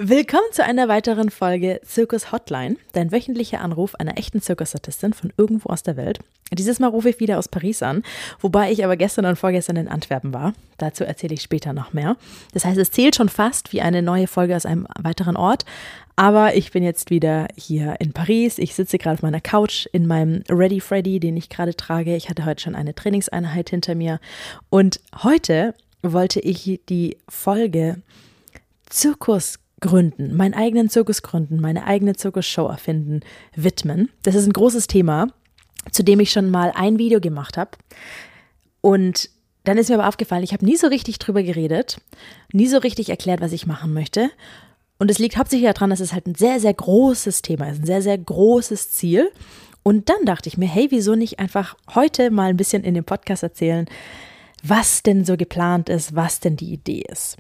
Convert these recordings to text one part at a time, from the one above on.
Willkommen zu einer weiteren Folge Zirkus Hotline, dein wöchentlicher Anruf einer echten Zirkusartistin von irgendwo aus der Welt. Dieses Mal rufe ich wieder aus Paris an, wobei ich aber gestern und vorgestern in Antwerpen war. Dazu erzähle ich später noch mehr. Das heißt, es zählt schon fast wie eine neue Folge aus einem weiteren Ort. Aber ich bin jetzt wieder hier in Paris. Ich sitze gerade auf meiner Couch in meinem Ready Freddy, den ich gerade trage. Ich hatte heute schon eine Trainingseinheit hinter mir. Und heute wollte ich die Folge Zirkus gründen, meinen eigenen Zirkus gründen, meine eigene Zirkusshow erfinden, widmen. Das ist ein großes Thema, zu dem ich schon mal ein Video gemacht habe. Und dann ist mir aber aufgefallen, ich habe nie so richtig drüber geredet, nie so richtig erklärt, was ich machen möchte. Und es liegt hauptsächlich daran, dass es halt ein sehr, sehr großes Thema ist, ein sehr, sehr großes Ziel. Und dann dachte ich mir, hey, wieso nicht einfach heute mal ein bisschen in dem Podcast erzählen, was denn so geplant ist, was denn die Idee ist.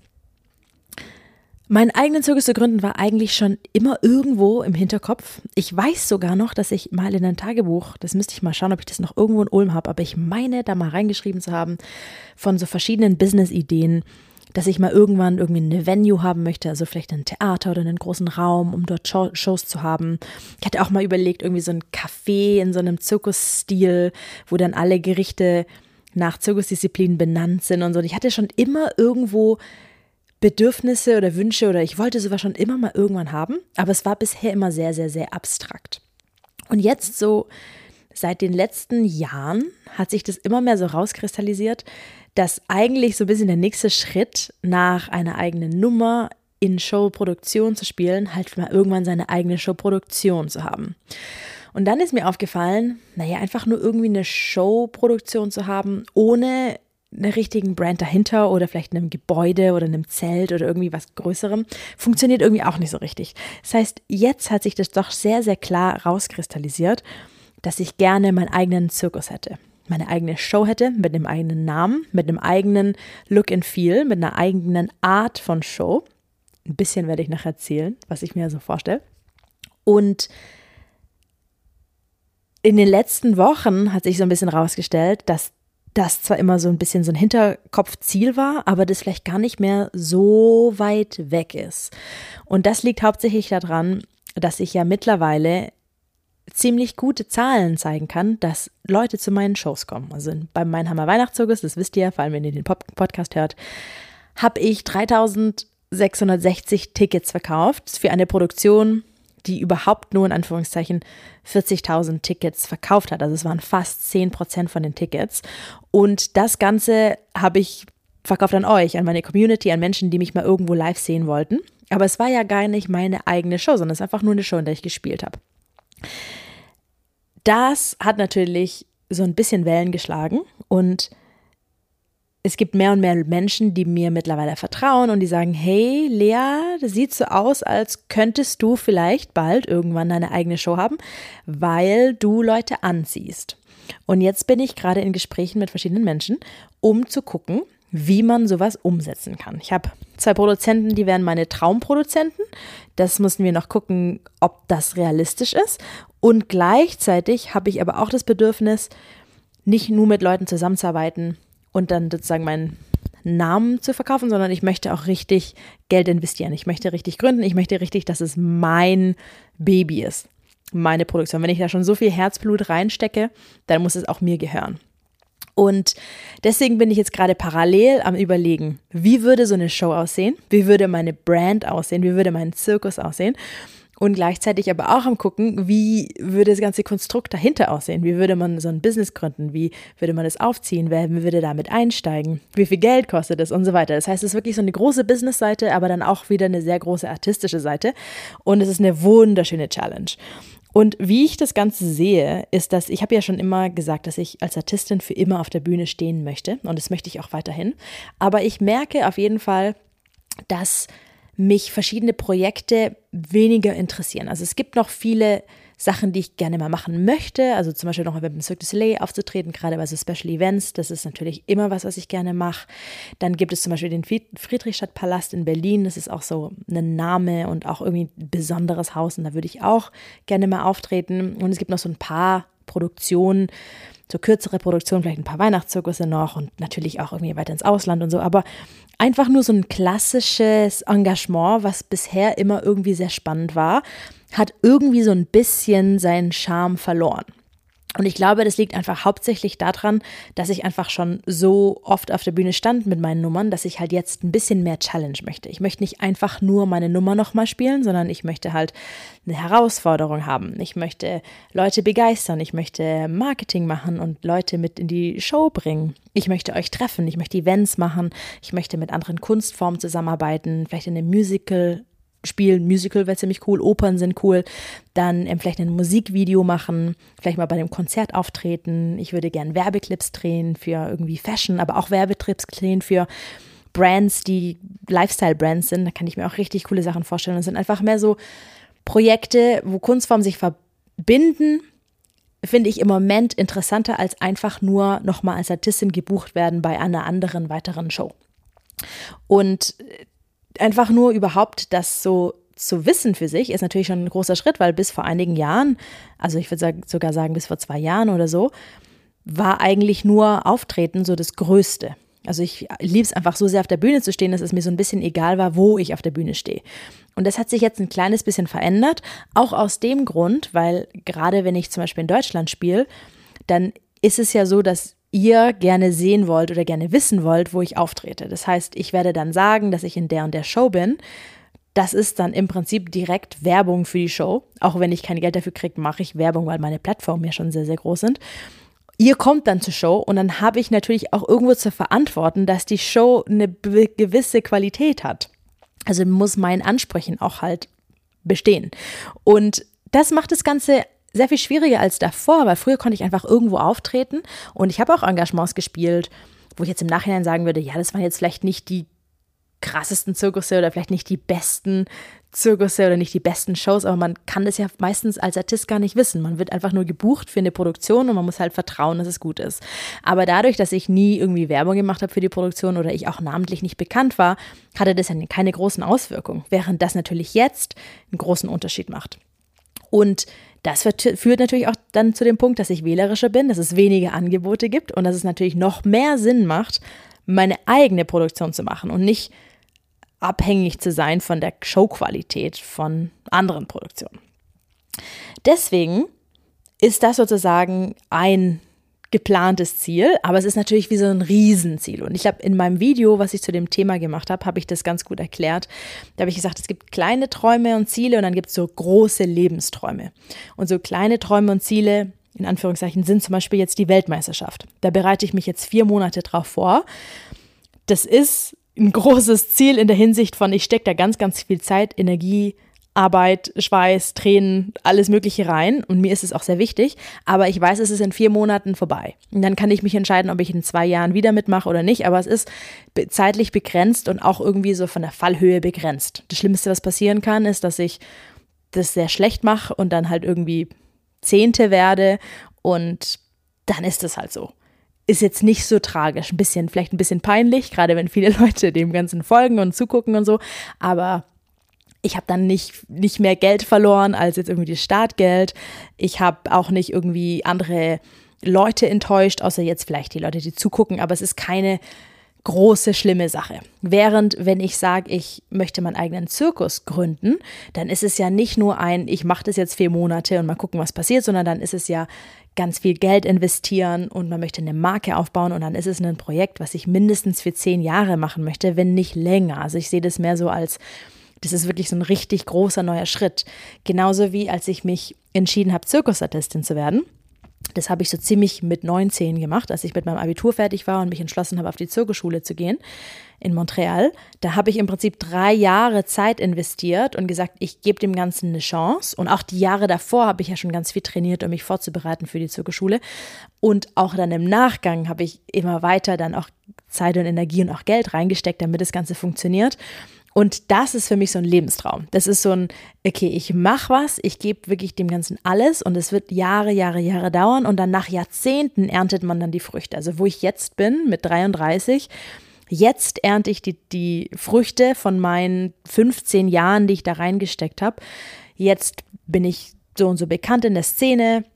Meinen eigenen Zirkus zu gründen war eigentlich schon immer irgendwo im Hinterkopf. Ich weiß sogar noch, dass ich mal in ein Tagebuch, das müsste ich mal schauen, ob ich das noch irgendwo in Ulm habe, aber ich meine, da mal reingeschrieben zu haben von so verschiedenen Business-Ideen, dass ich mal irgendwann irgendwie eine Venue haben möchte, also vielleicht ein Theater oder einen großen Raum, um dort Shows zu haben. Ich hatte auch mal überlegt, irgendwie so ein Café in so einem Zirkusstil, wo dann alle Gerichte nach Zirkusdisziplinen benannt sind und so. Und ich hatte schon immer irgendwo Bedürfnisse oder Wünsche oder ich wollte sowas schon immer mal irgendwann haben, aber es war bisher immer sehr, sehr, sehr abstrakt. Und jetzt so seit den letzten Jahren hat sich das immer mehr so rauskristallisiert, dass eigentlich so ein bisschen der nächste Schritt nach einer eigenen Nummer in Showproduktion zu spielen, halt mal irgendwann seine eigene Showproduktion zu haben. Und dann ist mir aufgefallen, einfach nur irgendwie eine Showproduktion zu haben, ohne einer richtigen Brand dahinter oder vielleicht einem Gebäude oder einem Zelt oder irgendwie was Größerem, funktioniert irgendwie auch nicht so richtig. Das heißt, jetzt hat sich das doch sehr, sehr klar rauskristallisiert, dass ich gerne meinen eigenen Zirkus hätte, meine eigene Show hätte mit einem eigenen Namen, mit einem eigenen Look and Feel, mit einer eigenen Art von Show. Ein bisschen werde ich nachher erzählen, was ich mir so vorstelle. Und in den letzten Wochen hat sich so ein bisschen rausgestellt, dass das zwar immer so ein bisschen so ein Hinterkopfziel war, aber das vielleicht gar nicht mehr so weit weg ist. Und das liegt hauptsächlich daran, dass ich ja mittlerweile ziemlich gute Zahlen zeigen kann, dass Leute zu meinen Shows kommen. Also beim Mein Hammer Weihnachtszirkus, das wisst ihr, vor allem wenn ihr den Podcast hört, habe ich 3.660 Tickets verkauft für eine Produktion, die überhaupt nur in Anführungszeichen 40.000 Tickets verkauft hat. Also es waren fast 10% von den Tickets. Und das Ganze habe ich verkauft an euch, an meine Community, an Menschen, die mich mal irgendwo live sehen wollten. Aber es war ja gar nicht meine eigene Show, sondern es ist einfach nur eine Show, in der ich gespielt habe. Das hat natürlich so ein bisschen Wellen geschlagen und es gibt mehr und mehr Menschen, die mir mittlerweile vertrauen und die sagen, hey Lea, das sieht so aus, als könntest du vielleicht bald irgendwann deine eigene Show haben, weil du Leute anziehst. Und jetzt bin ich gerade in Gesprächen mit verschiedenen Menschen, um zu gucken, wie man sowas umsetzen kann. Ich habe 2 Produzenten, die wären meine Traumproduzenten. Das müssen wir noch gucken, ob das realistisch ist. Und gleichzeitig habe ich aber auch das Bedürfnis, nicht nur mit Leuten zusammenzuarbeiten, und dann sozusagen meinen Namen zu verkaufen, sondern ich möchte auch richtig Geld investieren. Ich möchte richtig gründen. Ich möchte richtig, dass es mein Baby ist, meine Produktion. Wenn ich da schon so viel Herzblut reinstecke, dann muss es auch mir gehören. Und deswegen bin ich jetzt gerade parallel am Überlegen, wie würde so eine Show aussehen? Wie würde meine Brand aussehen? Wie würde mein Zirkus aussehen? Und gleichzeitig aber auch am gucken, wie würde das ganze Konstrukt dahinter aussehen? Wie würde man so ein Business gründen? Wie würde man das aufziehen? Wer würde damit einsteigen? Wie viel Geld kostet es? Und so weiter. Das heißt, es ist wirklich so eine große Business-Seite, aber dann auch wieder eine sehr große artistische Seite. Und es ist eine wunderschöne Challenge. Und wie ich das Ganze sehe, ist, dass ich habe ja schon immer gesagt, dass ich als Artistin für immer auf der Bühne stehen möchte. Und das möchte ich auch weiterhin. Aber ich merke auf jeden Fall, dass mich verschiedene Projekte weniger interessieren. Also es gibt noch viele Sachen, die ich gerne mal machen möchte, also zum Beispiel noch mal mit dem Cirque du Soleil aufzutreten, gerade bei so Special Events, das ist natürlich immer was ich gerne mache. Dann gibt es zum Beispiel den Friedrichstadtpalast in Berlin, das ist auch so ein Name und auch irgendwie ein besonderes Haus und da würde ich auch gerne mal auftreten. Und es gibt noch so ein paar Produktionen, so kürzere Produktionen, vielleicht ein paar Weihnachtszirkusse noch und natürlich auch irgendwie weiter ins Ausland und so, aber einfach nur so ein klassisches Engagement, was bisher immer irgendwie sehr spannend war, hat irgendwie so ein bisschen seinen Charme verloren. Und ich glaube, das liegt einfach hauptsächlich daran, dass ich einfach schon so oft auf der Bühne stand mit meinen Nummern, dass ich halt jetzt ein bisschen mehr Challenge möchte. Ich möchte nicht einfach nur meine Nummer nochmal spielen, sondern ich möchte halt eine Herausforderung haben. Ich möchte Leute begeistern, ich möchte Marketing machen und Leute mit in die Show bringen. Ich möchte euch treffen, ich möchte Events machen, ich möchte mit anderen Kunstformen zusammenarbeiten, vielleicht in einem Musical spielen. Musical wäre ziemlich cool, Opern sind cool, dann vielleicht ein Musikvideo machen, vielleicht mal bei einem Konzert auftreten. Ich würde gern Werbeclips drehen für irgendwie Fashion, aber auch Werbeclips drehen für Brands, die Lifestyle-Brands sind. Da kann ich mir auch richtig coole Sachen vorstellen. Das sind einfach mehr so Projekte, wo Kunstformen sich verbinden, finde ich im Moment interessanter als einfach nur nochmal als Artistin gebucht werden bei einer anderen weiteren Show. Und einfach nur überhaupt das so zu wissen für sich, ist natürlich schon ein großer Schritt, weil bis vor einigen Jahren, also ich würde sogar sagen bis vor 2 Jahren oder so, war eigentlich nur Auftreten so das Größte. Also ich liebe es einfach so sehr auf der Bühne zu stehen, dass es mir so ein bisschen egal war, wo ich auf der Bühne stehe. Und das hat sich jetzt ein kleines bisschen verändert, auch aus dem Grund, weil gerade wenn ich zum Beispiel in Deutschland spiele, dann ist es ja so, dass ihr gerne sehen wollt oder gerne wissen wollt, wo ich auftrete. Das heißt, ich werde dann sagen, dass ich in der und der Show bin. Das ist dann im Prinzip direkt Werbung für die Show. Auch wenn ich kein Geld dafür kriege, mache ich Werbung, weil meine Plattformen ja schon sehr, sehr groß sind. Ihr kommt dann zur Show und dann habe ich natürlich auch irgendwo zu verantworten, dass die Show eine gewisse Qualität hat. Also muss meinen Ansprüchen auch halt bestehen. Und das macht das Ganze sehr viel schwieriger als davor, weil früher konnte ich einfach irgendwo auftreten und ich habe auch Engagements gespielt, wo ich jetzt im Nachhinein sagen würde, ja, das waren jetzt vielleicht nicht die krassesten Zirkusse oder vielleicht nicht die besten Zirkusse oder nicht die besten Shows, aber man kann das ja meistens als Artist gar nicht wissen. Man wird einfach nur gebucht für eine Produktion und man muss halt vertrauen, dass es gut ist. Aber dadurch, dass ich nie irgendwie Werbung gemacht habe für die Produktion oder ich auch namentlich nicht bekannt war, hatte das ja keine großen Auswirkungen, während das natürlich jetzt einen großen Unterschied macht. Und das führt natürlich auch dann zu dem Punkt, dass ich wählerischer bin, dass es weniger Angebote gibt und dass es natürlich noch mehr Sinn macht, meine eigene Produktion zu machen und nicht abhängig zu sein von der Showqualität von anderen Produktionen. Deswegen ist das sozusagen ein geplantes Ziel, aber es ist natürlich wie so ein Riesenziel. Und ich glaube, in meinem Video, was ich zu dem Thema gemacht habe, habe ich das ganz gut erklärt. Da habe ich gesagt, es gibt kleine Träume und Ziele und dann gibt es so große Lebensträume. Und so kleine Träume und Ziele, in Anführungszeichen, sind zum Beispiel jetzt die Weltmeisterschaft. Da bereite ich mich jetzt 4 Monate drauf vor. Das ist ein großes Ziel in der Hinsicht von, ich stecke da ganz, ganz viel Zeit, Energie, Arbeit, Schweiß, Tränen, alles Mögliche rein und mir ist es auch sehr wichtig, aber ich weiß, es ist in 4 Monaten vorbei. Und dann kann ich mich entscheiden, ob ich in 2 Jahren wieder mitmache oder nicht, aber es ist zeitlich begrenzt und auch irgendwie so von der Fallhöhe begrenzt. Das Schlimmste, was passieren kann, ist, dass ich das sehr schlecht mache und dann halt irgendwie Zehnte werde und dann ist es halt so. Ist jetzt nicht so tragisch, vielleicht ein bisschen peinlich, gerade wenn viele Leute dem Ganzen folgen und zugucken und so, aber ich habe dann nicht mehr Geld verloren als jetzt irgendwie das Startgeld. Ich habe auch nicht irgendwie andere Leute enttäuscht, außer jetzt vielleicht die Leute, die zugucken, aber es ist keine große, schlimme Sache. Während, wenn ich sage, ich möchte meinen eigenen Zirkus gründen, dann ist es ja nicht nur ich mache das jetzt 4 Monate und mal gucken, was passiert, sondern dann ist es ja ganz viel Geld investieren und man möchte eine Marke aufbauen und dann ist es ein Projekt, was ich mindestens für 10 Jahre machen möchte, wenn nicht länger. Also ich sehe das mehr so als, das ist wirklich so ein richtig großer neuer Schritt. Genauso wie als ich mich entschieden habe, Zirkusartistin zu werden. Das habe ich so ziemlich mit 19 gemacht, als ich mit meinem Abitur fertig war und mich entschlossen habe, auf die Zirkusschule zu gehen in Montreal. Da habe ich im Prinzip 3 Jahre Zeit investiert und gesagt, ich gebe dem Ganzen eine Chance. Und auch die Jahre davor habe ich ja schon ganz viel trainiert, um mich vorzubereiten für die Zirkusschule. Und auch dann im Nachgang habe ich immer weiter dann auch Zeit und Energie und auch Geld reingesteckt, damit das Ganze funktioniert. Und das ist für mich so ein Lebenstraum. Das ist so ein, okay, ich mache was, ich gebe wirklich dem Ganzen alles und es wird Jahre dauern und dann nach Jahrzehnten erntet man dann die Früchte. Also wo ich jetzt bin, mit 33, jetzt ernte ich die Früchte von meinen 15 Jahren, die ich da reingesteckt habe. Jetzt bin ich so und so bekannt in der Szene.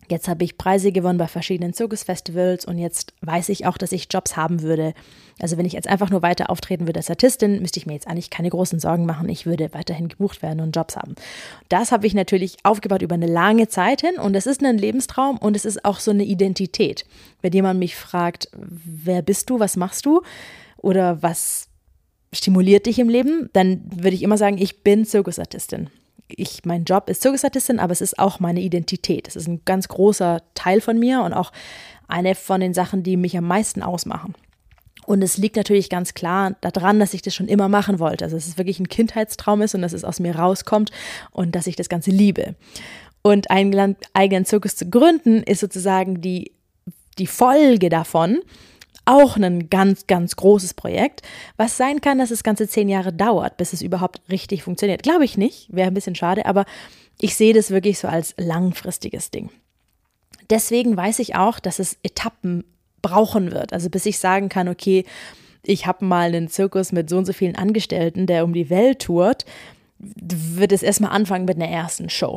Jetzt habe ich Preise gewonnen bei verschiedenen Zirkusfestivals und jetzt weiß ich auch, dass ich Jobs haben würde. Also wenn ich jetzt einfach nur weiter auftreten würde als Artistin, müsste ich mir jetzt eigentlich keine großen Sorgen machen. Ich würde weiterhin gebucht werden und Jobs haben. Das habe ich natürlich aufgebaut über eine lange Zeit hin und es ist ein Lebenstraum und es ist auch so eine Identität. Wenn jemand mich fragt, wer bist du, was machst du oder was stimuliert dich im Leben, dann würde ich immer sagen, ich bin Zirkusartistin. Mein Job ist Zirkusartistin, aber es ist auch meine Identität. Es ist ein ganz großer Teil von mir und auch eine von den Sachen, die mich am meisten ausmachen. Und es liegt natürlich ganz klar daran, dass ich das schon immer machen wollte. Also dass es wirklich ein Kindheitstraum ist und dass es aus mir rauskommt und dass ich das Ganze liebe. Und einen eigenen Zirkus zu gründen, ist sozusagen die Folge davon. Auch ein ganz, ganz großes Projekt, was sein kann, dass das Ganze 10 Jahre dauert, bis es überhaupt richtig funktioniert. Glaube ich nicht, wäre ein bisschen schade, aber ich sehe das wirklich so als langfristiges Ding. Deswegen weiß ich auch, dass es Etappen brauchen wird. Also bis ich sagen kann, okay, ich habe mal einen Zirkus mit so und so vielen Angestellten, der um die Welt tourt, wird es erstmal anfangen mit einer ersten Show.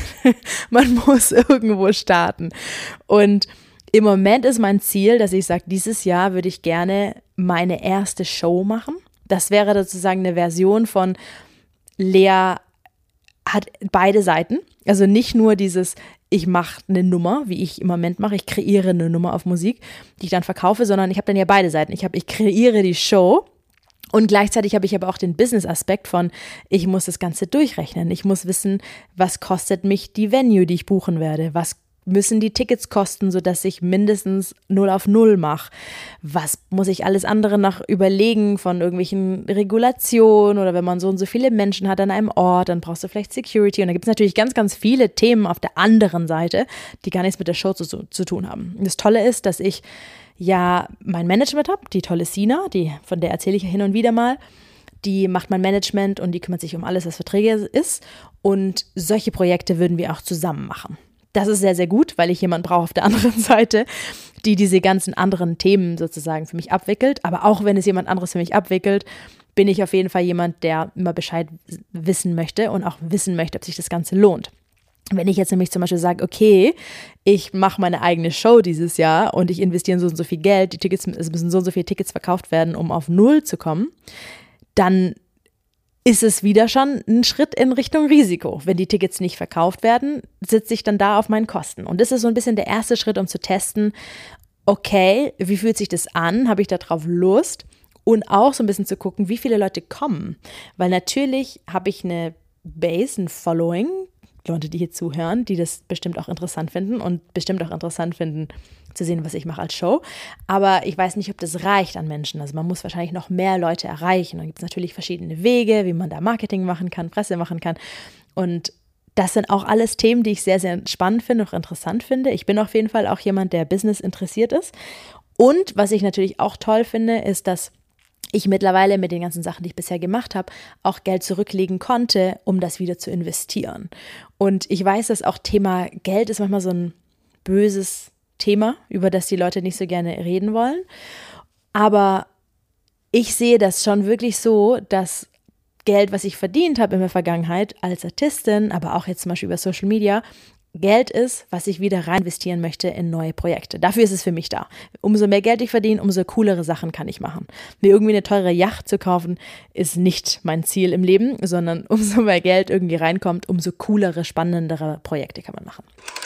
Man muss irgendwo starten. Und im Moment ist mein Ziel, dass ich sage, dieses Jahr würde ich gerne meine erste Show machen. Das wäre sozusagen eine Version von Lea hat beide Seiten. Also nicht nur dieses, ich mache eine Nummer, wie ich im Moment mache, ich kreiere eine Nummer auf Musik, die ich dann verkaufe, sondern ich habe dann ja beide Seiten. Ich kreiere die Show und gleichzeitig habe ich aber auch den Business-Aspekt von, ich muss das Ganze durchrechnen. Ich muss wissen, was kostet mich die Venue, die ich buchen werde, was müssen die Tickets kosten, sodass ich mindestens 0 auf 0 mache? Was muss ich alles andere noch überlegen von irgendwelchen Regulationen oder wenn man so und so viele Menschen hat an einem Ort, dann brauchst du vielleicht Security. Und da gibt es natürlich ganz, ganz viele Themen auf der anderen Seite, die gar nichts mit der Show zu tun haben. Und das Tolle ist, dass ich ja mein Management habe, die tolle Sina, von der erzähle ich ja hin und wieder mal. Die macht mein Management und die kümmert sich um alles, was Verträge ist. Und solche Projekte würden wir auch zusammen machen. Das ist sehr, sehr gut, weil ich jemanden brauche auf der anderen Seite, die diese ganzen anderen Themen sozusagen für mich abwickelt. Aber auch wenn es jemand anderes für mich abwickelt, bin ich auf jeden Fall jemand, der immer Bescheid wissen möchte und auch wissen möchte, ob sich das Ganze lohnt. Wenn ich jetzt nämlich zum Beispiel sage, okay, ich mache meine eigene Show dieses Jahr und ich investiere so und so viel Geld, es müssen so und so viele Tickets verkauft werden, um auf 0 zu kommen, dann ist es wieder schon ein Schritt in Richtung Risiko. Wenn die Tickets nicht verkauft werden, sitze ich dann da auf meinen Kosten. Und das ist so ein bisschen der erste Schritt, um zu testen, okay, wie fühlt sich das an? Habe ich da drauf Lust? Und auch so ein bisschen zu gucken, wie viele Leute kommen. Weil natürlich habe ich eine Base, ein Following, Leute, die hier zuhören, die das bestimmt auch interessant finden und bestimmt auch interessant finden, zu sehen, was ich mache als Show. Aber ich weiß nicht, ob das reicht an Menschen. Also man muss wahrscheinlich noch mehr Leute erreichen. Dann gibt es natürlich verschiedene Wege, wie man da Marketing machen kann, Presse machen kann. Und das sind auch alles Themen, die ich sehr, sehr spannend finde, auch interessant finde. Ich bin auf jeden Fall auch jemand, der Business interessiert ist. Und was ich natürlich auch toll finde, ist, dass ich mittlerweile mit den ganzen Sachen, die ich bisher gemacht habe, auch Geld zurücklegen konnte, um das wieder zu investieren. Und ich weiß, dass auch Thema Geld ist manchmal so ein böses Thema, über das die Leute nicht so gerne reden wollen. Aber ich sehe das schon wirklich so, dass Geld, was ich verdient habe in der Vergangenheit als Artistin, aber auch jetzt zum Beispiel über Social Media, Geld ist, was ich wieder rein investieren möchte in neue Projekte. Dafür ist es für mich da. Umso mehr Geld ich verdiene, umso coolere Sachen kann ich machen. Mir irgendwie eine teure Yacht zu kaufen, ist nicht mein Ziel im Leben, sondern umso mehr Geld irgendwie reinkommt, umso coolere, spannendere Projekte kann man machen.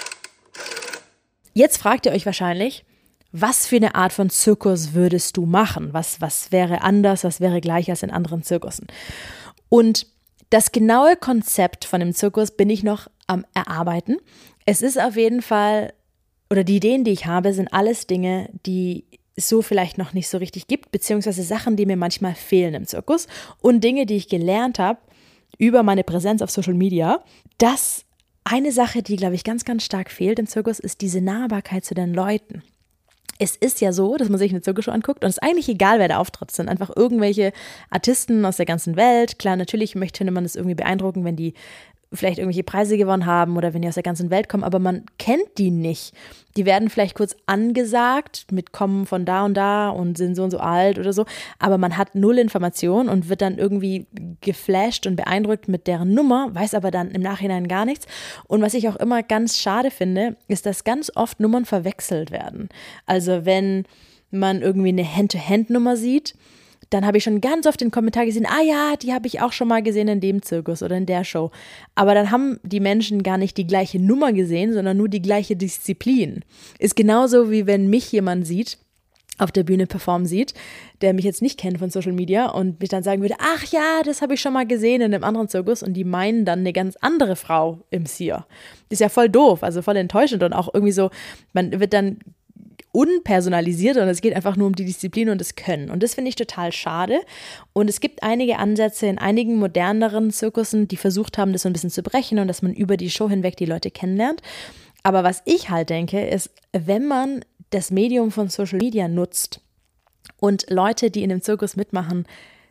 Jetzt fragt ihr euch wahrscheinlich, was für eine Art von Zirkus würdest du machen? Was wäre anders, was wäre gleich als in anderen Zirkussen? Und das genaue Konzept von dem Zirkus bin ich noch am Erarbeiten. Es ist auf jeden Fall, oder die Ideen, die ich habe, sind alles Dinge, die es so vielleicht noch nicht so richtig gibt, beziehungsweise Sachen, die mir manchmal fehlen im Zirkus und Dinge, die ich gelernt habe über meine Präsenz auf Social Media, dass eine Sache, die, glaube ich, ganz, ganz stark fehlt im Zirkus, ist diese Nahbarkeit zu den Leuten. Es ist ja so, dass man sich eine Zirkusshow anguckt und es ist eigentlich egal, wer da auftritt. Es sind einfach irgendwelche Artisten aus der ganzen Welt. Klar, natürlich möchte man es irgendwie beeindrucken, wenn die vielleicht irgendwelche Preise gewonnen haben oder wenn die aus der ganzen Welt kommen, aber man kennt die nicht. Die werden vielleicht kurz angesagt mit kommen von da und sind so und so alt oder so, aber man hat null Information und wird dann irgendwie geflasht und beeindruckt mit deren Nummer, weiß aber dann im Nachhinein gar nichts. Und was ich auch immer ganz schade finde, ist, dass ganz oft Nummern verwechselt werden. Also wenn man irgendwie eine Hand-to-Hand-Nummer sieht, dann habe ich schon ganz oft den Kommentar gesehen, ja, die habe ich auch schon mal gesehen in dem Zirkus oder in der Show. Aber dann haben die Menschen gar nicht die gleiche Nummer gesehen, sondern nur die gleiche Disziplin. Ist genauso wie wenn mich jemand sieht, auf der Bühne performen sieht, der mich jetzt nicht kennt von Social Media und mich dann sagen würde, ach ja, das habe ich schon mal gesehen in einem anderen Zirkus und die meinen dann eine ganz andere Frau im Seer. Das ist ja voll doof, also voll enttäuschend und auch irgendwie so, man wird dann unpersonalisiert und es geht einfach nur um die Disziplin und das Können. Und das finde ich total schade. Und es gibt einige Ansätze in einigen moderneren Zirkussen, die versucht haben, das so ein bisschen zu brechen und dass man über die Show hinweg die Leute kennenlernt. Aber was ich halt denke, ist, wenn man das Medium von Social Media nutzt und Leute, die in dem Zirkus mitmachen,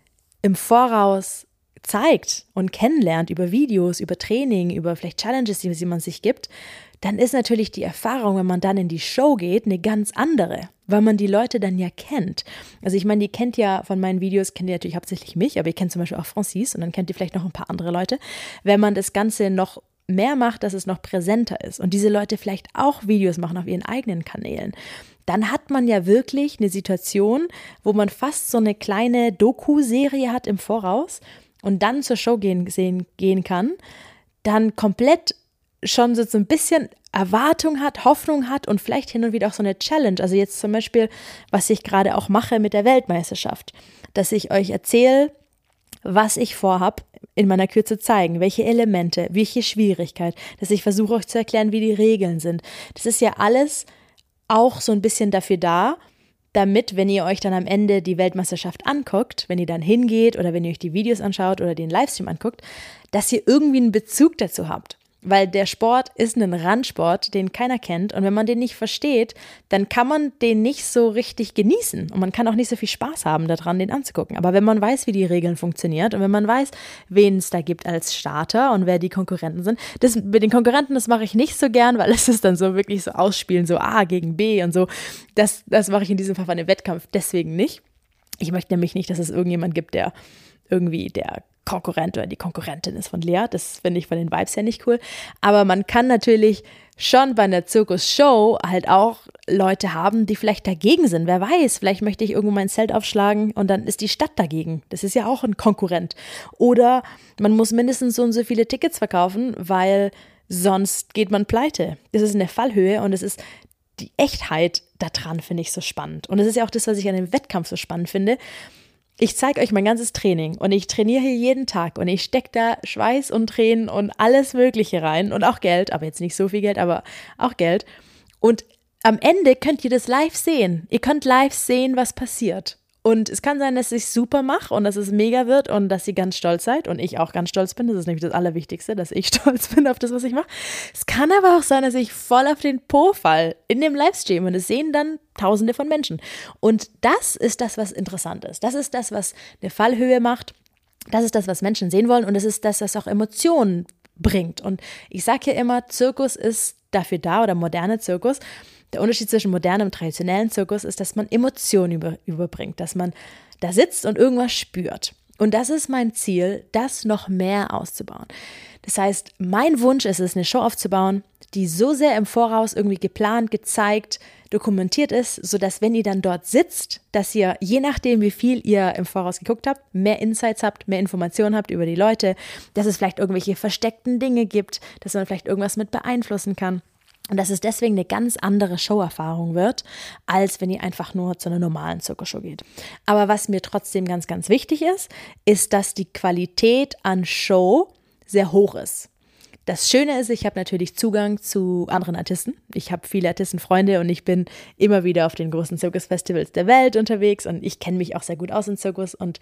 im Voraus zeigt und kennenlernt über Videos, über Training, über vielleicht Challenges, die man sich gibt, dann ist natürlich die Erfahrung, wenn man dann in die Show geht, eine ganz andere, weil man die Leute dann ja kennt. Also ich meine, die kennt ja von meinen Videos, kennt ihr natürlich hauptsächlich mich, aber ihr kennt zum Beispiel auch Francis und dann kennt ihr vielleicht noch ein paar andere Leute. Wenn man das Ganze noch mehr macht, dass es noch präsenter ist und diese Leute vielleicht auch Videos machen auf ihren eigenen Kanälen, dann hat man ja wirklich eine Situation, wo man fast so eine kleine Doku-Serie hat im Voraus und dann zur Show gehen kann, dann komplett schon so ein bisschen Erwartung hat, Hoffnung hat und vielleicht hin und wieder auch so eine Challenge. Also jetzt zum Beispiel, was ich gerade auch mache mit der Weltmeisterschaft, dass ich euch erzähle, was ich vorhab, in meiner Kürze zeigen, welche Elemente, welche Schwierigkeit, dass ich versuche euch zu erklären, wie die Regeln sind. Das ist ja alles auch so ein bisschen dafür da, damit, wenn ihr euch dann am Ende die Weltmeisterschaft anguckt, wenn ihr dann hingeht oder wenn ihr euch die Videos anschaut oder den Livestream anguckt, dass ihr irgendwie einen Bezug dazu habt. Weil der Sport ist ein Randsport, den keiner kennt. Und wenn man den nicht versteht, dann kann man den nicht so richtig genießen. Und man kann auch nicht so viel Spaß haben daran, den anzugucken. Aber wenn man weiß, wie die Regeln funktionieren und wenn man weiß, wen es da gibt als Starter und wer die Konkurrenten sind. Das mit den Konkurrenten, das mache ich nicht so gern, weil es ist dann so wirklich so ausspielen, so A gegen B und so. Das mache ich in diesem Fall von dem Wettkampf deswegen nicht. Ich möchte nämlich nicht, dass es irgendjemand gibt, der irgendwie der Konkurrent oder die Konkurrentin ist von Lea. Das finde ich von den Vibes her nicht cool. Aber man kann natürlich schon bei einer Zirkusshow halt auch Leute haben, die vielleicht dagegen sind. Wer weiß, vielleicht möchte ich irgendwo mein Zelt aufschlagen und dann ist die Stadt dagegen. Das ist ja auch ein Konkurrent. Oder man muss mindestens so und so viele Tickets verkaufen, weil sonst geht man pleite. Das ist eine Fallhöhe und es ist die Echtheit daran, finde ich so spannend. Und das ist ja auch das, was ich an dem Wettkampf so spannend finde. Ich zeige euch mein ganzes Training und ich trainiere hier jeden Tag und ich stecke da Schweiß und Tränen und alles Mögliche rein und auch Geld, aber jetzt nicht so viel Geld, aber auch Geld. Und am Ende könnt ihr das live sehen. Ihr könnt live sehen, was passiert. Und es kann sein, dass ich es super mache und dass es mega wird und dass ihr ganz stolz seid und ich auch ganz stolz bin. Das ist nämlich das Allerwichtigste, dass ich stolz bin auf das, was ich mache. Es kann aber auch sein, dass ich voll auf den Po fall in dem Livestream und es sehen dann Tausende von Menschen. Und das ist das, was interessant ist. Das ist das, was eine Fallhöhe macht. Das ist das, was Menschen sehen wollen und das ist das, was auch Emotionen bringt. Und ich sage ja immer, Zirkus ist dafür da oder moderne Zirkus. Der Unterschied zwischen modernem und traditionellen Zirkus ist, dass man Emotionen überbringt, dass man da sitzt und irgendwas spürt. Und das ist mein Ziel, das noch mehr auszubauen. Das heißt, mein Wunsch ist es, eine Show aufzubauen, die so sehr im Voraus irgendwie geplant, gezeigt, dokumentiert ist, sodass, wenn ihr dann dort sitzt, dass ihr, je nachdem, wie viel ihr im Voraus geguckt habt, mehr Insights habt, mehr Informationen habt über die Leute, dass es vielleicht irgendwelche versteckten Dinge gibt, dass man vielleicht irgendwas mit beeinflussen kann. Und dass es deswegen eine ganz andere Showerfahrung wird, als wenn ihr einfach nur zu einer normalen Zirkusshow geht. Aber was mir trotzdem ganz, ganz wichtig ist, dass die Qualität an Show sehr hoch ist. Das Schöne ist, ich habe natürlich Zugang zu anderen Artisten. Ich habe viele Artistenfreunde und ich bin immer wieder auf den großen Zirkusfestivals der Welt unterwegs und ich kenne mich auch sehr gut aus im Zirkus und